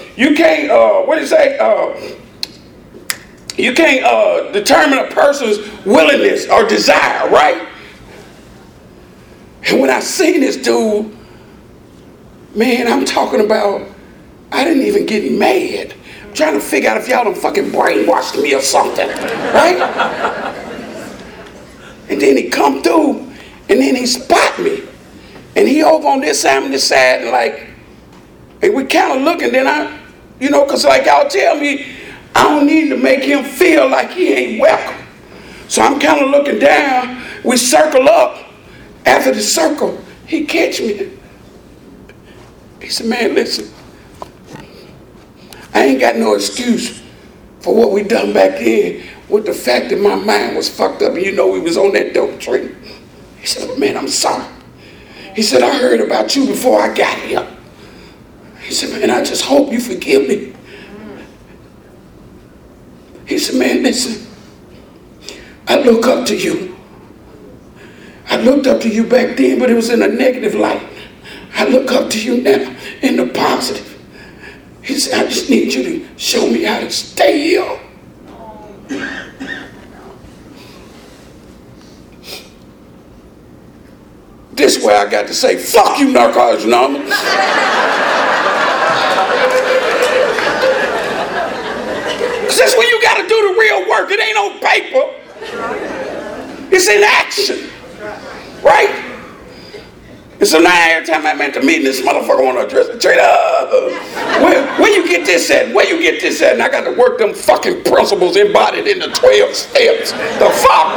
determine a person's willingness or desire, right? And when I seen this dude, man, I'm talking about, I didn't even get mad. I'm trying to figure out if y'all done fucking brainwashed me or something, right? And then he come through, and then he spot me. And he over on this side and this side, and like, and we kind of looking, then because like y'all tell me, I don't need to make him feel like he ain't welcome. So I'm kind of looking down, we circle up. After the circle, he catch me. He said, man, listen, I ain't got no excuse for what we done back then with the fact that my mind was fucked up and we was on that dope tree. He said, man, I'm sorry. He said, I heard about you before I got here. He said, man, I just hope you forgive me. He said, man, listen, I look up to you. I looked up to you back then, but it was in a negative light. I look up to you now in the positive. He said, I just need you to show me how to stay here. This way I got to say, fuck you, Narcotics Anonymous. Because that's when you got to do the real work. It ain't on paper. It's in action. Right? And so now every time I'm at the meeting, this motherfucker want to address the trade. Where you get this at? Where you get this at? And I got to work them fucking principles embodied in the 12 steps. The fuck?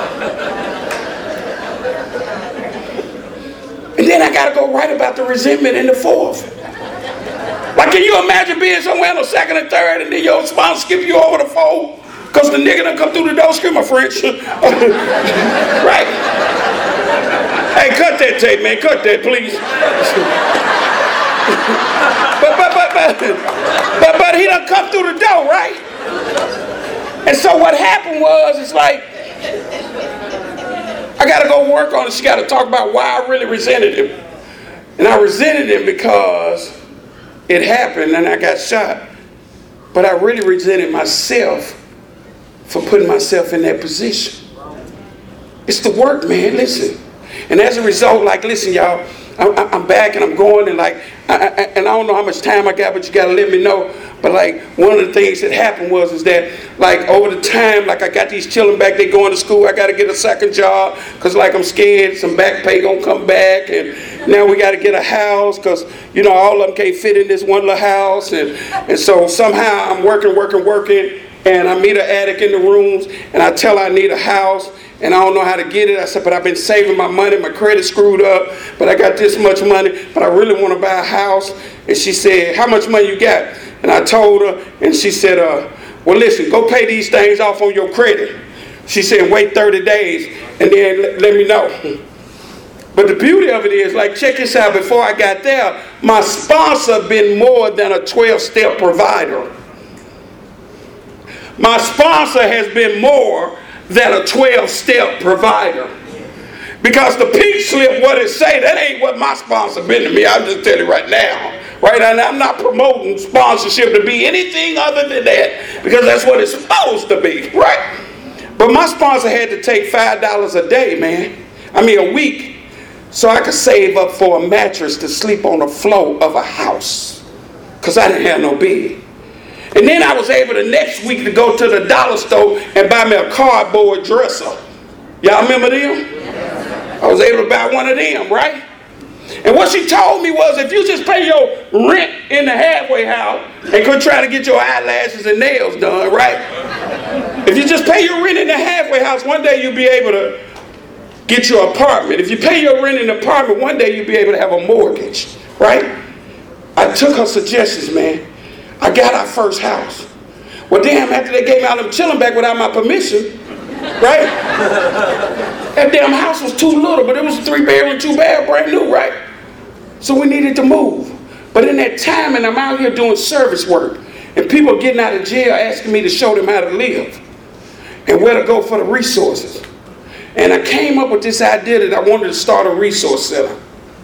And then I got to go right about the resentment in the 4th. Like, can you imagine being somewhere in the 2nd and 3rd and then your spouse skip you over the 4th? Because the nigga done come through the door, excuse my French. Right? Hey, cut that tape, man. Cut that, please. but he done come through the door, right? And so what happened was, it's like, I got to go work on it. She got to talk about why I really resented him. And I resented him because it happened and I got shot. But I really resented myself for putting myself in that position. It's the work, man. Listen. And as a result, like, listen, y'all, I'm back and I'm going, and like, and I don't know how much time I got, but you got to let me know. But like, one of the things that happened is that like over the time, like I got these children back, they going to school, I got to get a second job because like I'm scared some back pay gonna come back, and now we got to get a house because you know all of them can't fit in this one little house, and so somehow I'm working, and I meet an addict in the rooms, and I tell her I need a house. And I don't know how to get it. I said, but I've been saving my money. My credit screwed up, but I got this much money, but I really want to buy a house. And she said, how much money you got? And I told her, and she said, well, listen, go pay these things off on your credit. She said, wait 30 days, and then let me know. But the beauty of it is, like, check this out. Before I got there, my sponsor been more than a 12-step provider. My sponsor has been more than a 12-step provider. Because the pink slip, what it say, that ain't what my sponsor been to me. I'll just tell you right now. Right? And I'm not promoting sponsorship to be anything other than that, because that's what it's supposed to be, right? But my sponsor had to take $5 a day, man. A week, so I could save up for a mattress to sleep on the floor of a house, because I didn't have no bed. And then I was able the next week to go to the dollar store and buy me a cardboard dresser. Y'all remember them? I was able to buy one of them, right? And what she told me was, if you just pay your rent in the halfway house and could try to get your eyelashes and nails done, right? If you just pay your rent in the halfway house, one day you'll be able to get your apartment. If you pay your rent in the apartment, one day you'll be able to have a mortgage, right? I took her suggestions, man. I got our first house. Well, damn, after they gave me all them chilling back without my permission, right? That damn house was too little, but it was a 3-bedroom, 2-bath, brand new, right? So we needed to move. But in that time, and I'm out here doing service work, and people getting out of jail asking me to show them how to live and where to go for the resources. And I came up with this idea that I wanted to start a resource center.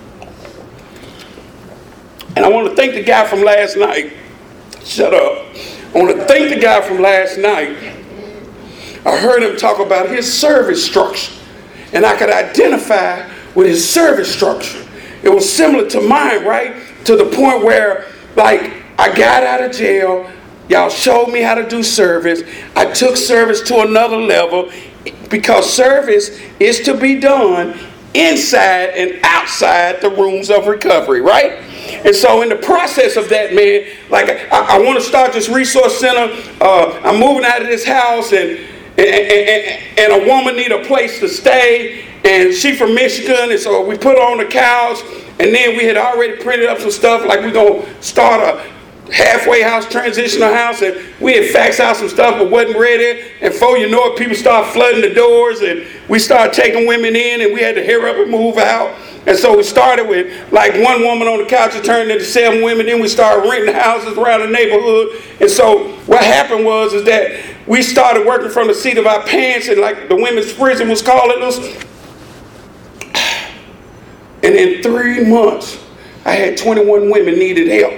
And I want to thank the guy from last night. Shut up. I want to thank the guy from last night. I heard him talk about his service structure, and I could identify with his service structure. It was similar to mine, right? To the point where, like, I got out of jail. Y'all showed me how to do service. I took service to another level, because service is to be done inside and outside the rooms of recovery, right? And so in the process of that, man, like I want to start this resource center. I'm moving out of this house, and a woman need a place to stay, and she from Michigan, and so we put her on the couch, and then we had already printed up some stuff like we're going to start a halfway house, transitional house, and we had faxed out some stuff but wasn't ready, and before you know it, people start flooding the doors, and we started taking women in, and we had to hurry up and move out. And so we started with like one woman on the couch, it turned into 7 women, then we started renting houses around the neighborhood. And so what happened was that we started working from the seat of our pants, and like the women's prison was calling us. And in 3 months, I had 21 women needed help.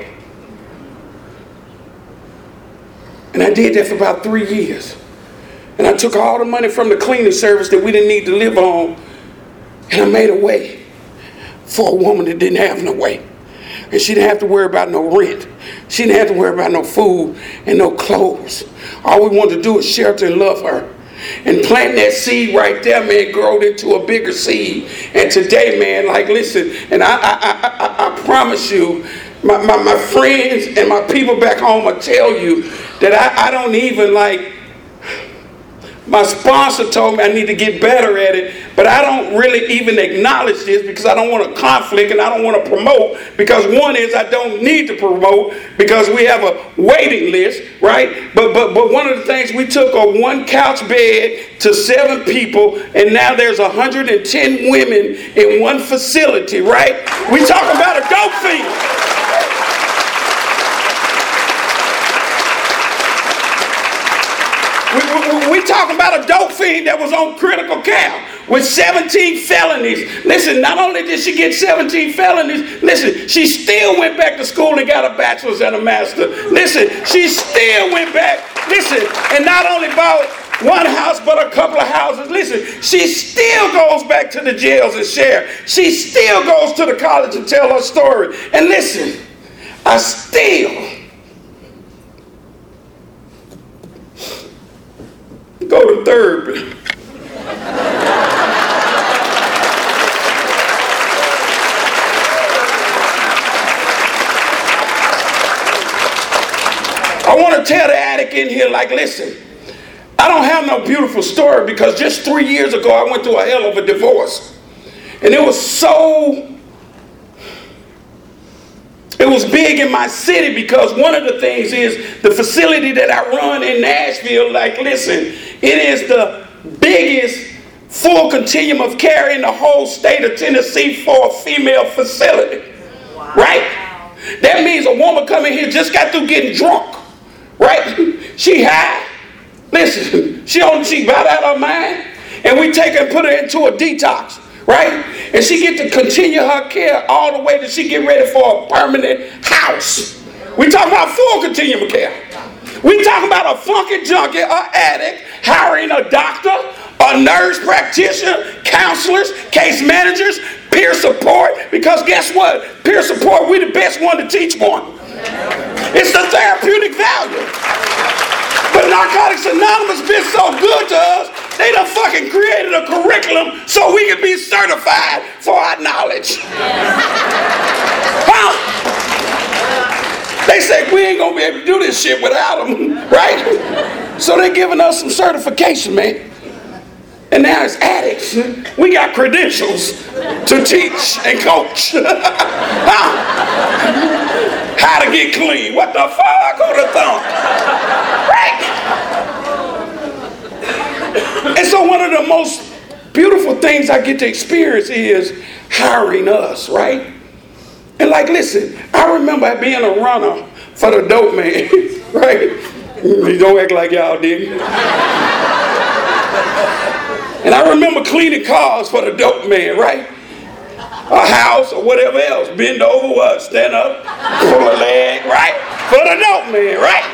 And I did that for about 3 years. And I took all the money from the cleaning service that we didn't need to live on, and I made a way for a woman that didn't have no way. And she didn't have to worry about no rent. She didn't have to worry about no food and no clothes. All we wanted to do was shelter and love her. And planting that seed right there, man, growed into a bigger seed. And today, man, like, listen, and I promise you, my friends and my people back home will tell you that I don't even like. My sponsor told me I need to get better at it, but I don't really even acknowledge this because I don't want to conflict and I don't want to promote, because one is I don't need to promote because we have a waiting list, right? But one of the things, we took a 1 couch bed to 7 people, and now there's 110 women in one facility, right? We talk about a dope fiend. We talking about a dope fiend that was on critical care with 17 felonies. Listen, not only did she get 17 felonies, listen, she still went back to school and got a bachelor's and a master's. Listen, she still went back. Listen, and not only bought one house but a couple of houses. Listen, she still goes back to the jails and share. She still goes to the college and tell her story. And listen, I still go to therapy. I want to tell the addict in here, like, listen, I don't have no beautiful story because just 3 years ago I went through a hell of a divorce. And it was big in my city because one of the things is the facility that I run in Nashville, like, listen, it is the biggest full continuum of care in the whole state of Tennessee for a female facility. Wow. Right? That means a woman coming here just got through getting drunk. Right? She high. Listen, she about out of her mind. And we take her and put her into a detox. Right? And she get to continue her care all the way that she get ready for a permanent house. We talking about full continuum of care. We talking about a funky junkie, an addict, hiring a doctor, a nurse practitioner, counselors, case managers, peer support. Because guess what? Peer support, we the best one to teach one. It's the therapeutic value. But Narcotics Anonymous been so good to us, they done fucking created a curriculum so we can be certified for our knowledge. Huh? They say we ain't gonna be able to do this shit without them, right? So they giving us some certification, man. And now as addicts, we got credentials to teach and coach. How to get clean. What the fuck on the thumb? Right? And so one of the most beautiful things I get to experience is hiring us, right? And like, listen, I remember being a runner for the dope man, right? You don't act like y'all did. And I remember cleaning cars for the dope man, right? A house or whatever else. Bend over, what? Stand up, pull a leg, right? For the dope man, right?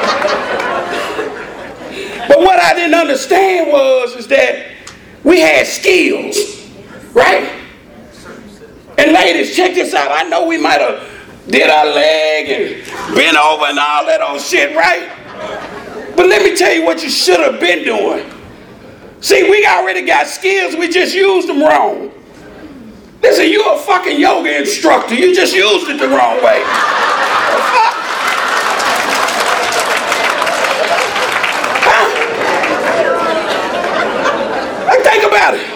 But what I didn't understand is that we had skills, right? And ladies, check this out. I know we might have did our leg and bent over and all that old shit, right? But let me tell you what you should have been doing. See, we already got skills, we just used them wrong. Listen, you're a fucking yoga instructor, you just used it the wrong way. The fuck? Huh? Like, think about it.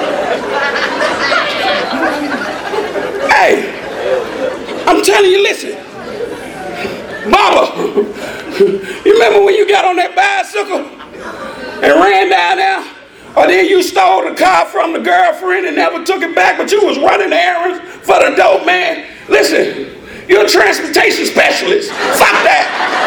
Hey, I'm telling you, listen. Mama, you remember when you got on that bicycle and ran down there? Or then you stole the car from the girlfriend and never took it back, but you was running errands for the dope man. Listen, you're a transportation specialist. Fuck that.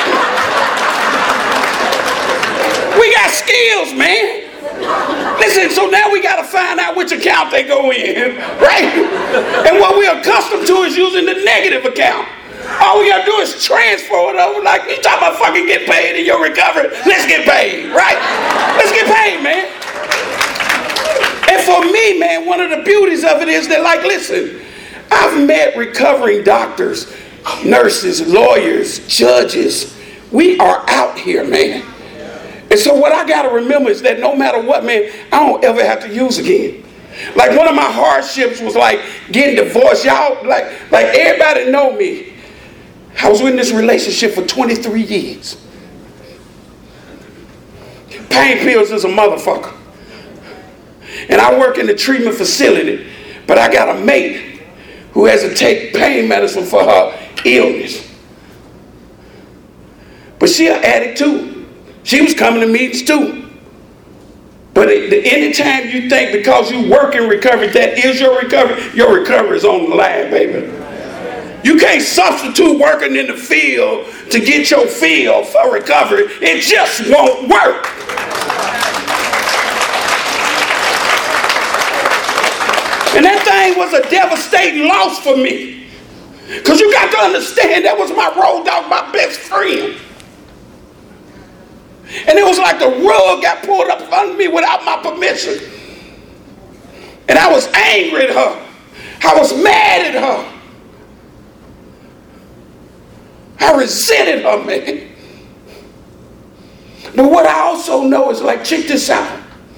We got skills, man. Listen, so now we got to find out which account they go in, right? And what we're accustomed to is using the negative account. All we gotta do is transfer it over. Like, you talking about fucking get paid in your recovery? Let's get paid, right? Let's get paid, man. And for me, man, one of the beauties of it is that, like, listen, I've met recovering doctors, nurses, lawyers, judges. We are out here, man. And so what I gotta remember is that no matter what, man, I don't ever have to use again. Like, one of my hardships was like getting divorced. Y'all, like everybody know me. I was in this relationship for 23 years. Pain pills is a motherfucker. And I work in the treatment facility, but I got a mate who has to take pain medicine for her illness. But she an addict too. She was coming to meetings too. But anytime you think because you work in recovery, that is your recovery is on the line, baby. You can't substitute working in the field to get your feel for recovery. It just won't work. And that thing was a devastating loss for me. Because you got to understand, that was my road dog, my best friend. And it was like the rug got pulled up under me without my permission. And I was angry at her. I was mad at her. I resented her, man. But what I also know is, like, check this out.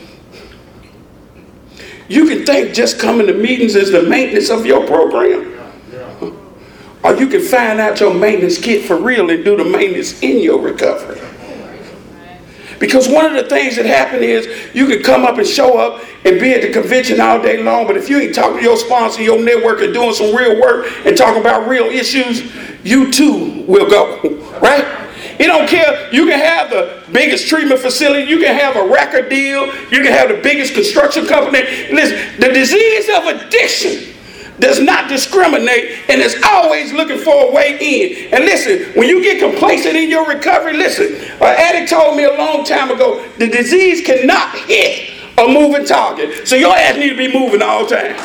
You can think just coming to meetings is the maintenance of your program. Or you can find out your maintenance kit for real and do the maintenance in your recovery. Because one of the things that happen is you can come up and show up and be at the convention all day long, but if you ain't talking to your sponsor, your network, and doing some real work and talking about real issues, you too will go, right? It don't care. You can have the biggest treatment facility. You can have a record deal. You can have the biggest construction company. Listen, the disease of addiction does not discriminate and is always looking for a way in. And listen, when you get complacent in your recovery, listen, an addict told me a long time ago, the disease cannot hit a moving target. So your ass need to be moving all the time.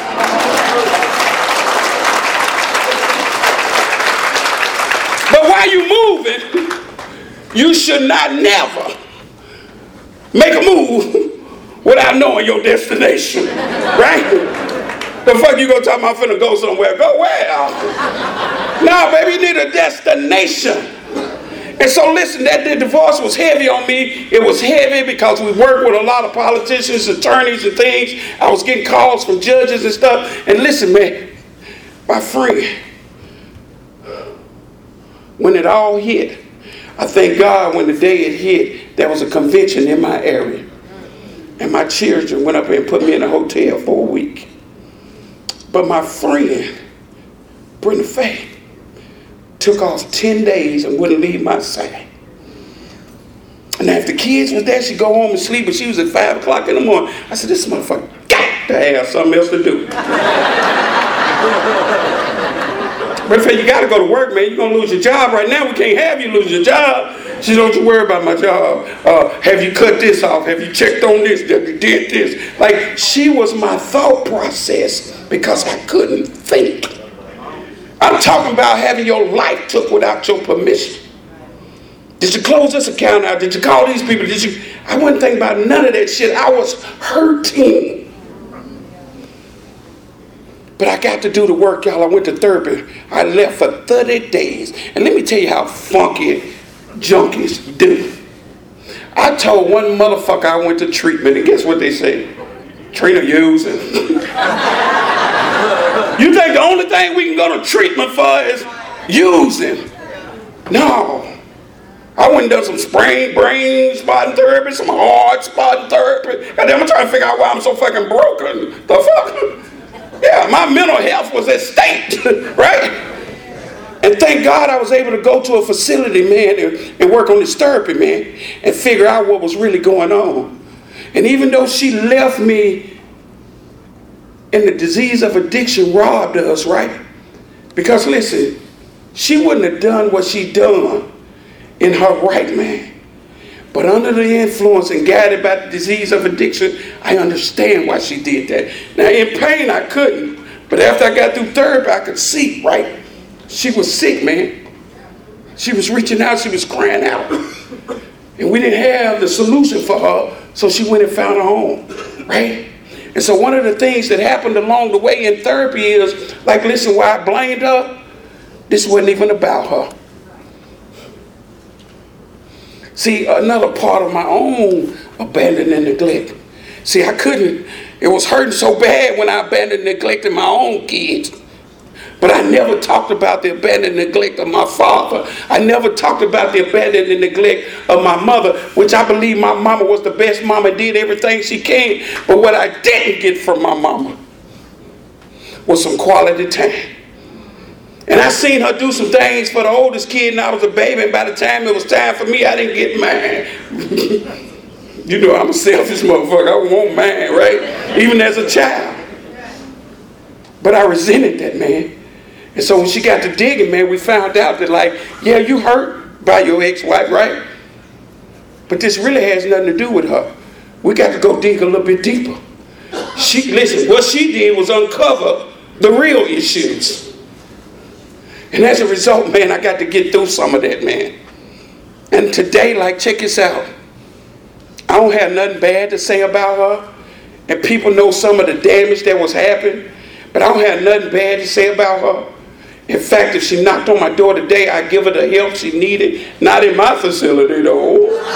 But while you moving, you should not never make a move without knowing your destination, right? The fuck you gonna talk about finna go somewhere? Go where? No, baby, you need a destination. And so listen, that the divorce was heavy on me. It was heavy because we worked with a lot of politicians, attorneys and things. I was getting calls from judges and stuff. And listen, man, my friend, when it all hit, I thank God when the day it hit, there was a convention in my area. And my children went up and put me in a hotel for a week. But my friend, Brenda Faye, took off 10 days and wouldn't leave my side. And if the kids was there, she'd go home and sleep, but she was at 5 o'clock in the morning. I said, this motherfucker got to have something else to do. Brenda Faye, you got to go to work, man. You're going to lose your job right now. We can't have you lose your job. She said, don't you worry about my job. Have you cut this off? Have you checked on this? Have you did this? Like, she was my thought process because I couldn't think. I'm talking about having your life took without your permission. Did you close this account out? Did you call these people? I wasn't thinking about none of that shit. I was hurting. But I got to do the work, y'all. I went to therapy. I left for 30 days. And let me tell you how funky junkies do. I told one motherfucker I went to treatment, and guess what they said? Trina using. You think the only thing we can go to treatment for is using? No. I went and done some brain spotting therapy, some heart spotting therapy. Goddamn, I'm trying to figure out why I'm so fucking broken. The fuck? Yeah, my mental health was at stake, right? And thank God I was able to go to a facility, man, and work on this therapy, man, and figure out what was really going on. And even though she left me and the disease of addiction robbed us, right? Because listen, she wouldn't have done what she done in her right, man. But under the influence and guided by the disease of addiction, I understand why she did that. Now, in pain, I couldn't. But after I got through therapy, I could see, right? She was sick, man. She was reaching out. She was crying out. And we didn't have the solution for her, so she went and found a home, right? And so one of the things that happened along the way in therapy is, like, listen, why I blamed her, this wasn't even about her. See, another part of my own abandonment and neglect. See, I couldn't, it was hurting so bad when I abandoned and neglected my own kids. But I never talked about the abandoned neglect of my father. I never talked about the abandoned and neglect of my mother, which I believe my mama was the best mama, did everything she can. But what I didn't get from my mama was some quality time. And I seen her do some things for the oldest kid, and I was a baby, and by the time it was time for me, I didn't get mine. You know, I'm a selfish motherfucker. I want mine, right? Even as a child. But I resented that, man. And so when she got to digging, man, we found out that, like, yeah, you hurt by your ex-wife, right? But this really has nothing to do with her. We got to go dig a little bit deeper. Listen, what she did was uncover the real issues. And as a result, man, I got to get through some of that, man. And today, like, check this out. I don't have nothing bad to say about her. And people know some of the damage that was happening. But I don't have nothing bad to say about her. In fact, if she knocked on my door today, I'd give her the help she needed. Not in my facility, though.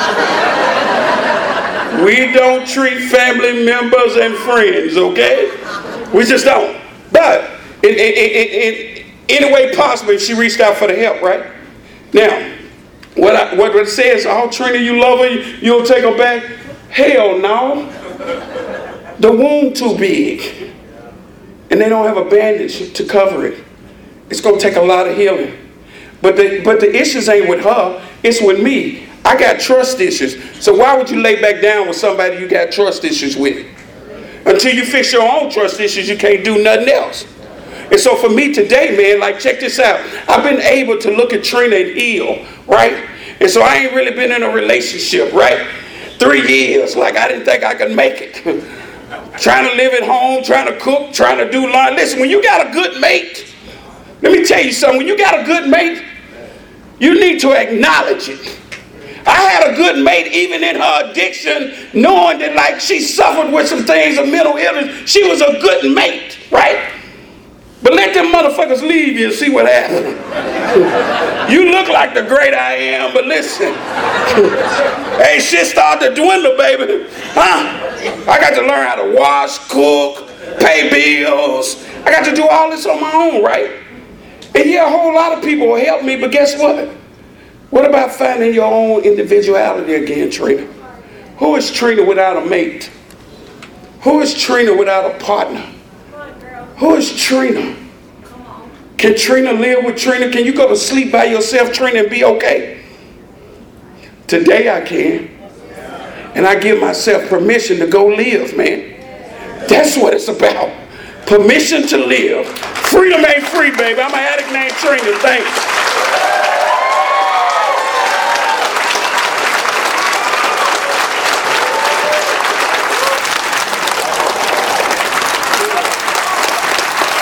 We don't treat family members and friends, okay? We just don't. But in any way possible, if she reached out for the help, right? Now, what it says, oh, Trina, you love her, you don't take her back? Hell no. The wound too big. And they don't have a bandage to cover it. It's going to take a lot of healing. But the issues ain't with her, it's with me. I got trust issues. So why would you lay back down with somebody you got trust issues with? Until you fix your own trust issues, you can't do nothing else. And so for me today, man, like check this out. I've been able to look at Trina and heal, right? And so I ain't really been in a relationship, right? 3 years, like I didn't think I could make it. Trying to live at home, trying to cook, trying to do lunch. Listen, when you got a good mate, let me tell you something. When you got a good mate, you need to acknowledge it. I had a good mate even in her addiction, knowing that like she suffered with some things of mental illness. She was a good mate, right? But let them motherfuckers leave you and see what happens. You look like the great I am, but listen. Hey, shit started to dwindle, baby. Huh? I got to learn how to wash, cook, pay bills. I got to do all this on my own, right? And yeah, a whole lot of people will help me, but guess what? What about finding your own individuality again, Trina? Who is Trina without a mate? Who is Trina without a partner? Who is Trina? Can Trina live with Trina? Can you go to sleep by yourself, Trina, and be okay? Today I can. And I give myself permission to go live, man. That's what it's about. Permission to live. Freedom ain't free, baby. I'm an addict named Trina. Thanks.